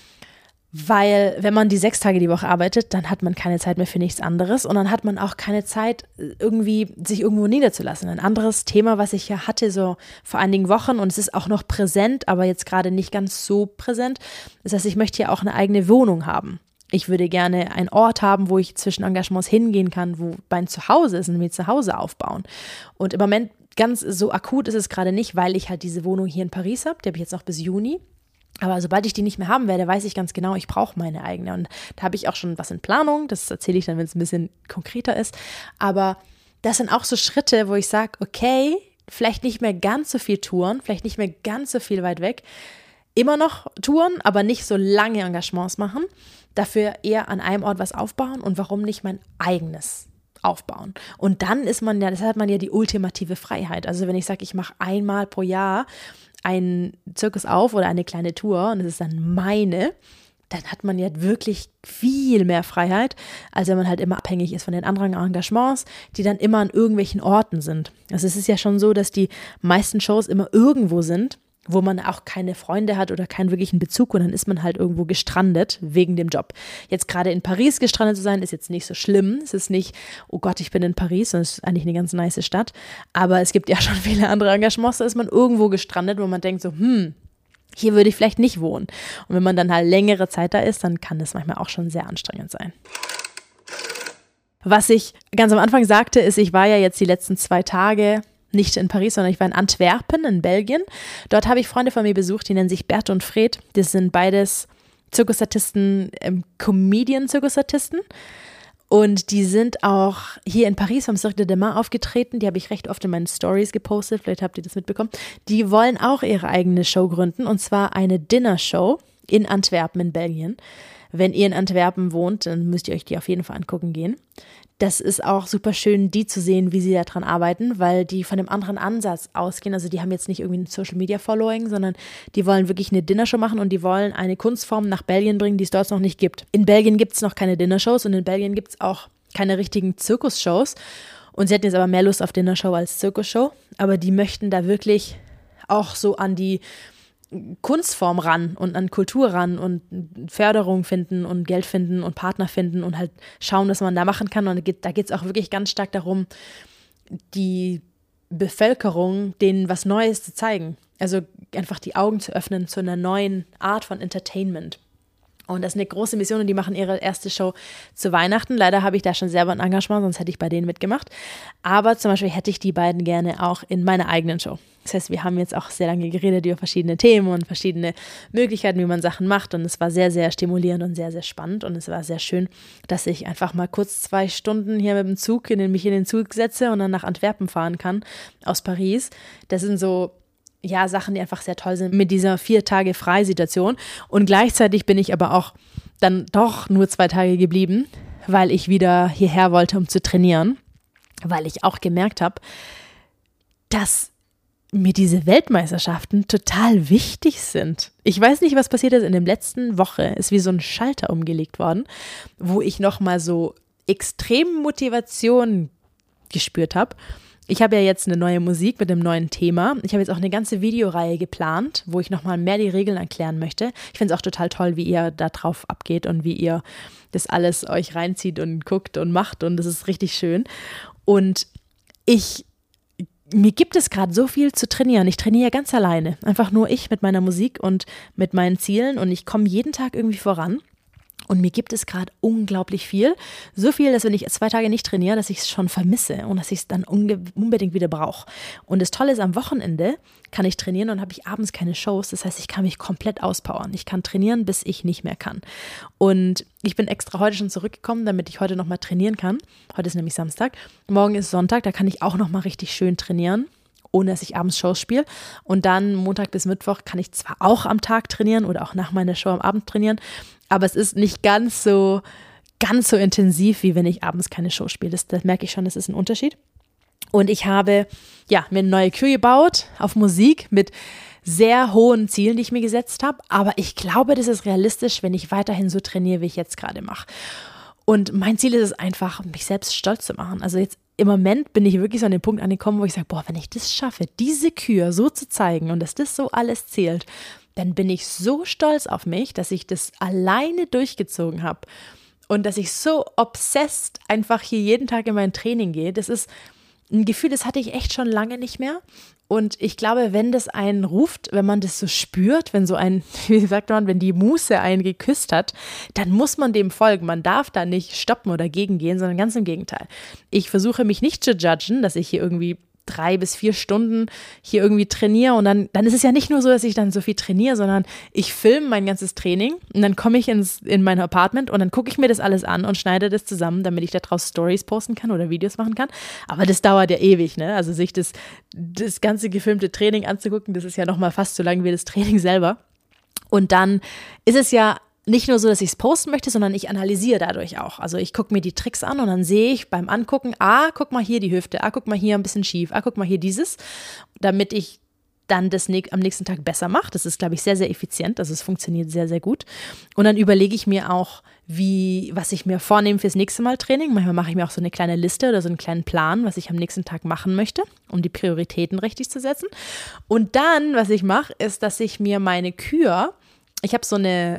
Weil wenn man die 6 Tage die Woche arbeitet, dann hat man keine Zeit mehr für nichts anderes und dann hat man auch keine Zeit, irgendwie sich irgendwo niederzulassen. Ein anderes Thema, was ich ja hatte so vor einigen Wochen und es ist auch noch präsent, aber jetzt gerade nicht ganz so präsent, ist, dass ich möchte ja auch eine eigene Wohnung haben. Ich würde gerne einen Ort haben, wo ich zwischen Engagements hingehen kann, wo mein Zuhause ist und mir Zuhause aufbauen. Und im Moment ganz so akut ist es gerade nicht, weil ich halt diese Wohnung hier in Paris habe, die habe ich jetzt noch bis Juni. Aber sobald ich die nicht mehr haben werde, weiß ich ganz genau, ich brauche meine eigene. Und da habe ich auch schon was in Planung. Das erzähle ich dann, wenn es ein bisschen konkreter ist. Aber das sind auch so Schritte, wo ich sage, okay, vielleicht nicht mehr ganz so viel Touren, vielleicht nicht mehr ganz so viel weit weg. Immer noch Touren, aber nicht so lange Engagements machen. Dafür eher an einem Ort was aufbauen und warum nicht mein eigenes aufbauen. Und dann ist man ja, das hat man ja die ultimative Freiheit. Also wenn ich sage, ich mache einmal pro Jahr einen Zirkus auf oder eine kleine Tour und es ist dann meine, dann hat man ja wirklich viel mehr Freiheit, als wenn man halt immer abhängig ist von den anderen Engagements, die dann immer an irgendwelchen Orten sind. Also es ist ja schon so, dass die meisten Shows immer irgendwo sind, wo man auch keine Freunde hat oder keinen wirklichen Bezug und dann ist man halt irgendwo gestrandet wegen dem Job. Jetzt gerade in Paris gestrandet zu sein, ist jetzt nicht so schlimm. Es ist nicht, oh Gott, ich bin in Paris, sondern es ist eigentlich eine ganz nice Stadt. Aber es gibt ja schon viele andere Engagements, da ist man irgendwo gestrandet, wo man denkt so, hier würde ich vielleicht nicht wohnen. Und wenn man dann halt längere Zeit da ist, dann kann das manchmal auch schon sehr anstrengend sein. Was ich ganz am Anfang sagte, ist, ich war ja jetzt die letzten 2 Tage nicht in Paris, sondern ich war in Antwerpen in Belgien. Dort habe ich Freunde von mir besucht, die nennen sich Bert und Fred. Das sind beides Zirkusartisten, Comedian-Zirkusartisten. Und die sind auch hier in Paris vom Cirque de Demain aufgetreten. Die habe ich recht oft in meinen Stories gepostet. Vielleicht habt ihr das mitbekommen. Die wollen auch ihre eigene Show gründen. Und zwar eine Dinner-Show in Antwerpen in Belgien. Wenn ihr in Antwerpen wohnt, dann müsst ihr euch die auf jeden Fall angucken gehen. Das ist auch super schön, die zu sehen, wie sie daran arbeiten, weil die von einem anderen Ansatz ausgehen. Also die haben jetzt nicht irgendwie ein Social-Media-Following, sondern die wollen wirklich eine Dinnershow machen und die wollen eine Kunstform nach Belgien bringen, die es dort noch nicht gibt. In Belgien gibt es noch keine Dinnershows und in Belgien gibt es auch keine richtigen Zirkusshows. Und sie hatten jetzt aber mehr Lust auf Dinnershow als Zirkusshow. Aber die möchten da wirklich auch so an die Kunstform ran und an Kultur ran und Förderung finden und Geld finden und Partner finden und halt schauen, was man da machen kann. Und da geht es auch wirklich ganz stark darum, die Bevölkerung, denen was Neues zu zeigen. Also einfach die Augen zu öffnen zu einer neuen Art von Entertainment. Und das ist eine große Mission und die machen ihre erste Show zu Weihnachten. Leider habe ich da schon selber ein Engagement, sonst hätte ich bei denen mitgemacht. Aber zum Beispiel hätte ich die beiden gerne auch in meiner eigenen Show. Das heißt, wir haben jetzt auch sehr lange geredet über verschiedene Themen und verschiedene Möglichkeiten, wie man Sachen macht. Und es war sehr, sehr stimulierend und sehr, sehr spannend. Und es war sehr schön, dass ich einfach mal kurz 2 Stunden hier mit dem Zug mich in den Zug setze und dann nach Antwerpen fahren kann aus Paris. Das sind so Sachen, die einfach sehr toll sind mit dieser 4 Tage Freisituation. Und gleichzeitig bin ich aber auch dann doch nur 2 Tage geblieben, weil ich wieder hierher wollte, um zu trainieren, weil ich auch gemerkt habe, dass mir diese Weltmeisterschaften total wichtig sind. Ich weiß nicht, was passiert ist. In der letzten Woche ist wie so ein Schalter umgelegt worden, wo ich nochmal so extrem Motivation gespürt habe. Ich habe ja jetzt eine neue Musik mit einem neuen Thema. Ich habe jetzt auch eine ganze Videoreihe geplant, wo ich nochmal mehr die Regeln erklären möchte. Ich finde es auch total toll, wie ihr da drauf abgeht und wie ihr das alles euch reinzieht und guckt und macht. Und das ist richtig schön. Und mir gibt es gerade so viel zu trainieren. Ich trainiere ganz alleine. Einfach nur ich mit meiner Musik und mit meinen Zielen. Und ich komme jeden Tag irgendwie voran. Und mir gibt es gerade unglaublich viel. So viel, dass wenn ich 2 Tage nicht trainiere, dass ich es schon vermisse und dass ich es dann unbedingt wieder brauche. Und das Tolle ist, am Wochenende kann ich trainieren und habe ich abends keine Shows. Das heißt, ich kann mich komplett auspowern. Ich kann trainieren, bis ich nicht mehr kann. Und ich bin extra heute schon zurückgekommen, damit ich heute nochmal trainieren kann. Heute ist nämlich Samstag. Morgen ist Sonntag, da kann ich auch nochmal richtig schön trainieren, ohne dass ich abends Shows spiele. Und dann Montag bis Mittwoch kann ich zwar auch am Tag trainieren oder auch nach meiner Show am Abend trainieren, aber es ist nicht ganz so intensiv, wie wenn ich abends keine Show spiele. Das merke ich schon, das ist ein Unterschied. Und ich habe mir eine neue Kühe gebaut auf Musik mit sehr hohen Zielen, die ich mir gesetzt habe. Aber ich glaube, das ist realistisch, wenn ich weiterhin so trainiere, wie ich jetzt gerade mache. Und mein Ziel ist es einfach, mich selbst stolz zu machen. Also jetzt im Moment bin ich wirklich so an den Punkt angekommen, wo ich sage, wenn ich das schaffe, diese Kühe so zu zeigen und dass das so alles zählt, dann bin ich so stolz auf mich, dass ich das alleine durchgezogen habe und dass ich so obsessed einfach hier jeden Tag in mein Training gehe. Das ist ein Gefühl, das hatte ich echt schon lange nicht mehr. Und ich glaube, wenn das einen ruft, wenn man das so spürt, wenn so wie sagt man, wenn die Muse einen geküsst hat, dann muss man dem folgen. Man darf da nicht stoppen oder gegengehen, sondern ganz im Gegenteil. Ich versuche mich nicht zu judgen, dass ich hier irgendwie 3 bis 4 Stunden hier irgendwie trainiere und dann ist es ja nicht nur so, dass ich dann so viel trainiere, sondern ich filme mein ganzes Training und dann komme ich in mein Apartment und dann gucke ich mir das alles an und schneide das zusammen, damit ich da draus Stories posten kann oder Videos machen kann. Aber das dauert ja ewig, ne? Also sich das ganze gefilmte Training anzugucken, das ist ja nochmal fast so lang wie das Training selber. Und dann ist es ja nicht nur so, dass ich es posten möchte, sondern ich analysiere dadurch auch. Also ich gucke mir die Tricks an und dann sehe ich beim Angucken, guck mal hier die Hüfte, guck mal hier ein bisschen schief, guck mal hier dieses, damit ich dann das am nächsten Tag besser mache. Das ist, glaube ich, sehr, sehr effizient. Also es funktioniert sehr, sehr gut. Und dann überlege ich mir auch, was ich mir vornehme fürs nächste Mal Training. Manchmal mache ich mir auch so eine kleine Liste oder so einen kleinen Plan, was ich am nächsten Tag machen möchte, um die Prioritäten richtig zu setzen. Und dann, was ich mache, ist, dass ich mir meine Kür, ich habe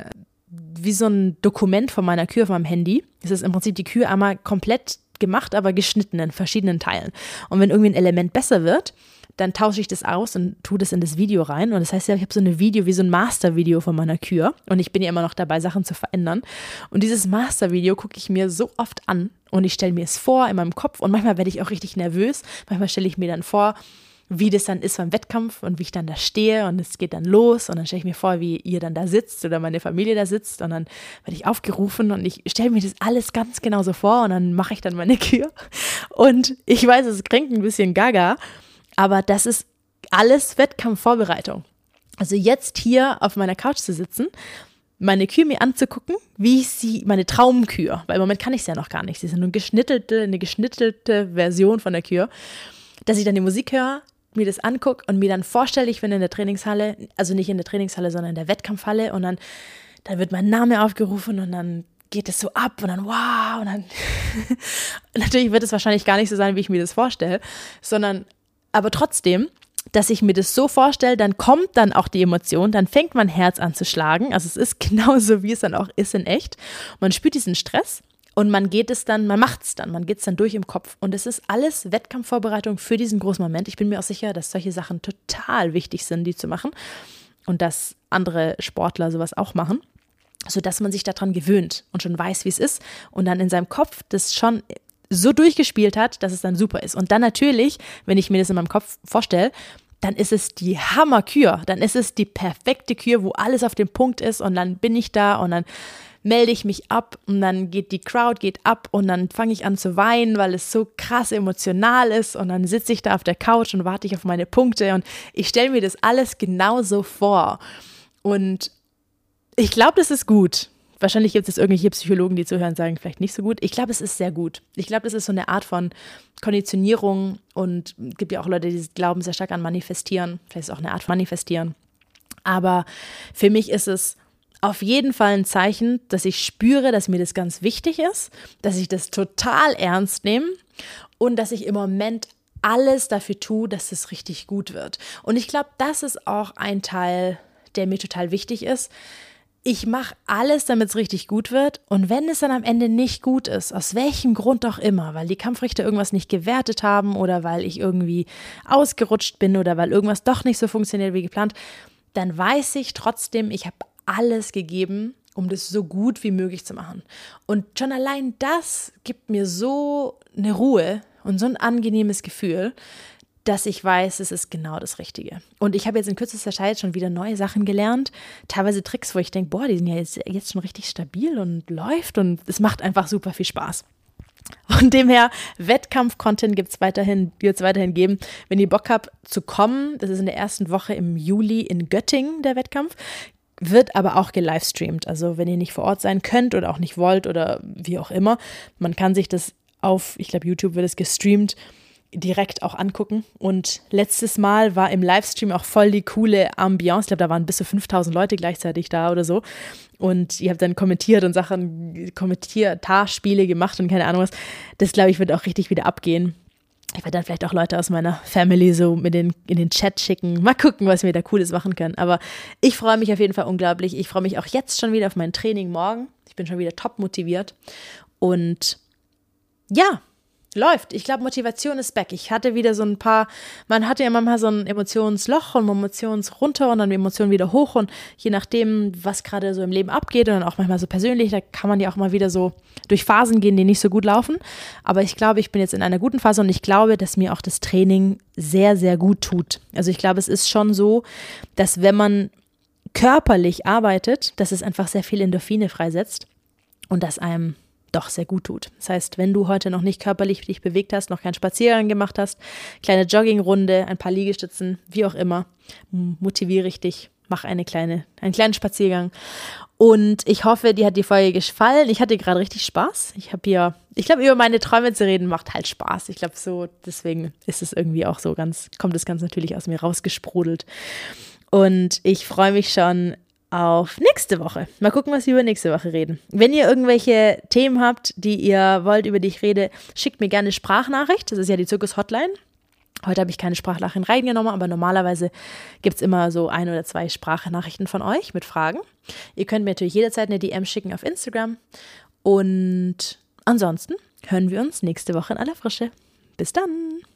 wie so ein Dokument von meiner Kür auf meinem Handy. Es ist im Prinzip die Kür einmal komplett gemacht, aber geschnitten in verschiedenen Teilen. Und wenn irgendwie ein Element besser wird, dann tausche ich das aus und tue das in das Video rein. Und das heißt ja, ich habe so wie so ein Mastervideo von meiner Kür. Und ich bin ja immer noch dabei, Sachen zu verändern. Und dieses Mastervideo gucke ich mir so oft an. Und ich stelle mir es vor in meinem Kopf. Und manchmal werde ich auch richtig nervös. Manchmal stelle ich mir dann vor, wie das dann ist beim Wettkampf und wie ich dann da stehe und es geht dann los und dann stelle ich mir vor, wie ihr dann da sitzt oder meine Familie da sitzt und dann werde ich aufgerufen und ich stelle mir das alles ganz genau so vor und dann mache ich dann meine Kür und ich weiß, es klingt ein bisschen gaga, aber das ist alles Wettkampfvorbereitung. Also jetzt hier auf meiner Couch zu sitzen, meine Kür mir anzugucken, wie ich sie, meine Traumkür, weil im Moment kann ich es ja noch gar nicht, sie ist ja nur eine geschnittelte Version von der Kür, dass ich dann die Musik höre, mir das angucke und mir dann vorstelle, ich bin in der Trainingshalle, also nicht in der Trainingshalle, sondern in der Wettkampfhalle und dann wird mein Name aufgerufen und dann geht es so ab und dann wow und dann natürlich wird es wahrscheinlich gar nicht so sein, wie ich mir das vorstelle, aber trotzdem, dass ich mir das so vorstelle, dann kommt dann auch die Emotion, dann fängt mein Herz an zu schlagen, also es ist genauso, wie es dann auch ist in echt. Man spürt diesen Stress, Und man geht es dann, man geht es dann durch im Kopf. Und es ist alles Wettkampfvorbereitung für diesen großen Moment. Ich bin mir auch sicher, dass solche Sachen total wichtig sind, die zu machen. Und dass andere Sportler sowas auch machen, sodass man sich daran gewöhnt und schon weiß, wie es ist. Und dann in seinem Kopf das schon so durchgespielt hat, dass es dann super ist. Und dann natürlich, wenn ich mir das in meinem Kopf vorstelle, dann ist es die Hammerkür. Dann ist es die perfekte Kür, wo alles auf dem Punkt ist. Und dann bin ich da und dann melde ich mich ab und dann geht die Crowd ab und dann fange ich an zu weinen, weil es so krass emotional ist und dann sitze ich da auf der Couch und warte ich auf meine Punkte und ich stelle mir das alles genauso vor und ich glaube, das ist gut. Wahrscheinlich gibt es irgendwelche Psychologen, die zuhören, sagen vielleicht nicht so gut. Ich glaube, es ist sehr gut. Ich glaube, das ist so eine Art von Konditionierung und es gibt ja auch Leute, die glauben sehr stark an Manifestieren. Vielleicht ist es auch eine Art von Manifestieren. Aber für mich ist es auf jeden Fall ein Zeichen, dass ich spüre, dass mir das ganz wichtig ist, dass ich das total ernst nehme und dass ich im Moment alles dafür tue, dass es richtig gut wird. Und ich glaube, das ist auch ein Teil, der mir total wichtig ist. Ich mache alles, damit es richtig gut wird und wenn es dann am Ende nicht gut ist, aus welchem Grund auch immer, weil die Kampfrichter irgendwas nicht gewertet haben oder weil ich irgendwie ausgerutscht bin oder weil irgendwas doch nicht so funktioniert wie geplant, dann weiß ich trotzdem, ich habe alles gegeben, um das so gut wie möglich zu machen. Und schon allein das gibt mir so eine Ruhe und so ein angenehmes Gefühl, dass ich weiß, es ist genau das Richtige. Und ich habe jetzt in kürzester Zeit schon wieder neue Sachen gelernt, teilweise Tricks, wo ich denke, boah, die sind ja jetzt schon richtig stabil und läuft und es macht einfach super viel Spaß. Von dem her, Wettkampf-Content wird es weiterhin geben. Wenn ihr Bock habt zu kommen, das ist in der ersten Woche im Juli in Göttingen der Wettkampf, wird aber auch gelivestreamt. Also wenn ihr nicht vor Ort sein könnt oder auch nicht wollt oder wie auch immer, man kann sich das auf, ich glaube YouTube wird es gestreamt, direkt auch angucken. Und letztes Mal war im Livestream auch voll die coole Ambiance. Ich glaube, da waren bis zu 5.000 Leute gleichzeitig da oder so. Und ihr habt dann kommentiert und Kommentarspiele gemacht und keine Ahnung was. Das, glaube ich, wird auch richtig wieder abgehen. Ich werde dann vielleicht auch Leute aus meiner Family so in den Chat schicken. Mal gucken, was wir da Cooles machen können. Aber ich freue mich auf jeden Fall unglaublich. Ich freue mich auch jetzt schon wieder auf mein Training morgen. Ich bin schon wieder top motiviert. Und ja, läuft. Ich glaube, Motivation ist back. Ich hatte wieder so ein paar, man hatte ja manchmal so ein Emotionsloch und Emotionsrunter und dann Emotionen wieder hoch und je nachdem, was gerade so im Leben abgeht und dann auch manchmal so persönlich, da kann man ja auch mal wieder so durch Phasen gehen, die nicht so gut laufen. Aber ich glaube, ich bin jetzt in einer guten Phase und ich glaube, dass mir auch das Training sehr, sehr gut tut. Also ich glaube, es ist schon so, dass wenn man körperlich arbeitet, dass es einfach sehr viel Endorphine freisetzt und dass einem doch sehr gut tut. Das heißt, wenn du heute noch nicht körperlich dich bewegt hast, noch keinen Spaziergang gemacht hast, kleine Joggingrunde, ein paar Liegestützen, wie auch immer, motiviere ich dich, mach einen kleinen Spaziergang. Und ich hoffe, dir hat die Folge gefallen. Ich hatte gerade richtig Spaß. Ich glaube, über meine Träume zu reden macht halt Spaß. Ich glaube so, deswegen ist es irgendwie auch so kommt es ganz natürlich aus mir rausgesprudelt. Und ich freue mich schon auf nächste Woche. Mal gucken, was wir über nächste Woche reden. Wenn ihr irgendwelche Themen habt, die ihr wollt, über die ich rede, schickt mir gerne eine Sprachnachricht. Das ist ja die Zirkus-Hotline. Heute habe ich keine Sprachnachrichten reingenommen, aber normalerweise gibt es immer so 1 oder 2 Sprachnachrichten von euch mit Fragen. Ihr könnt mir natürlich jederzeit eine DM schicken auf Instagram. Und ansonsten hören wir uns nächste Woche in aller Frische. Bis dann!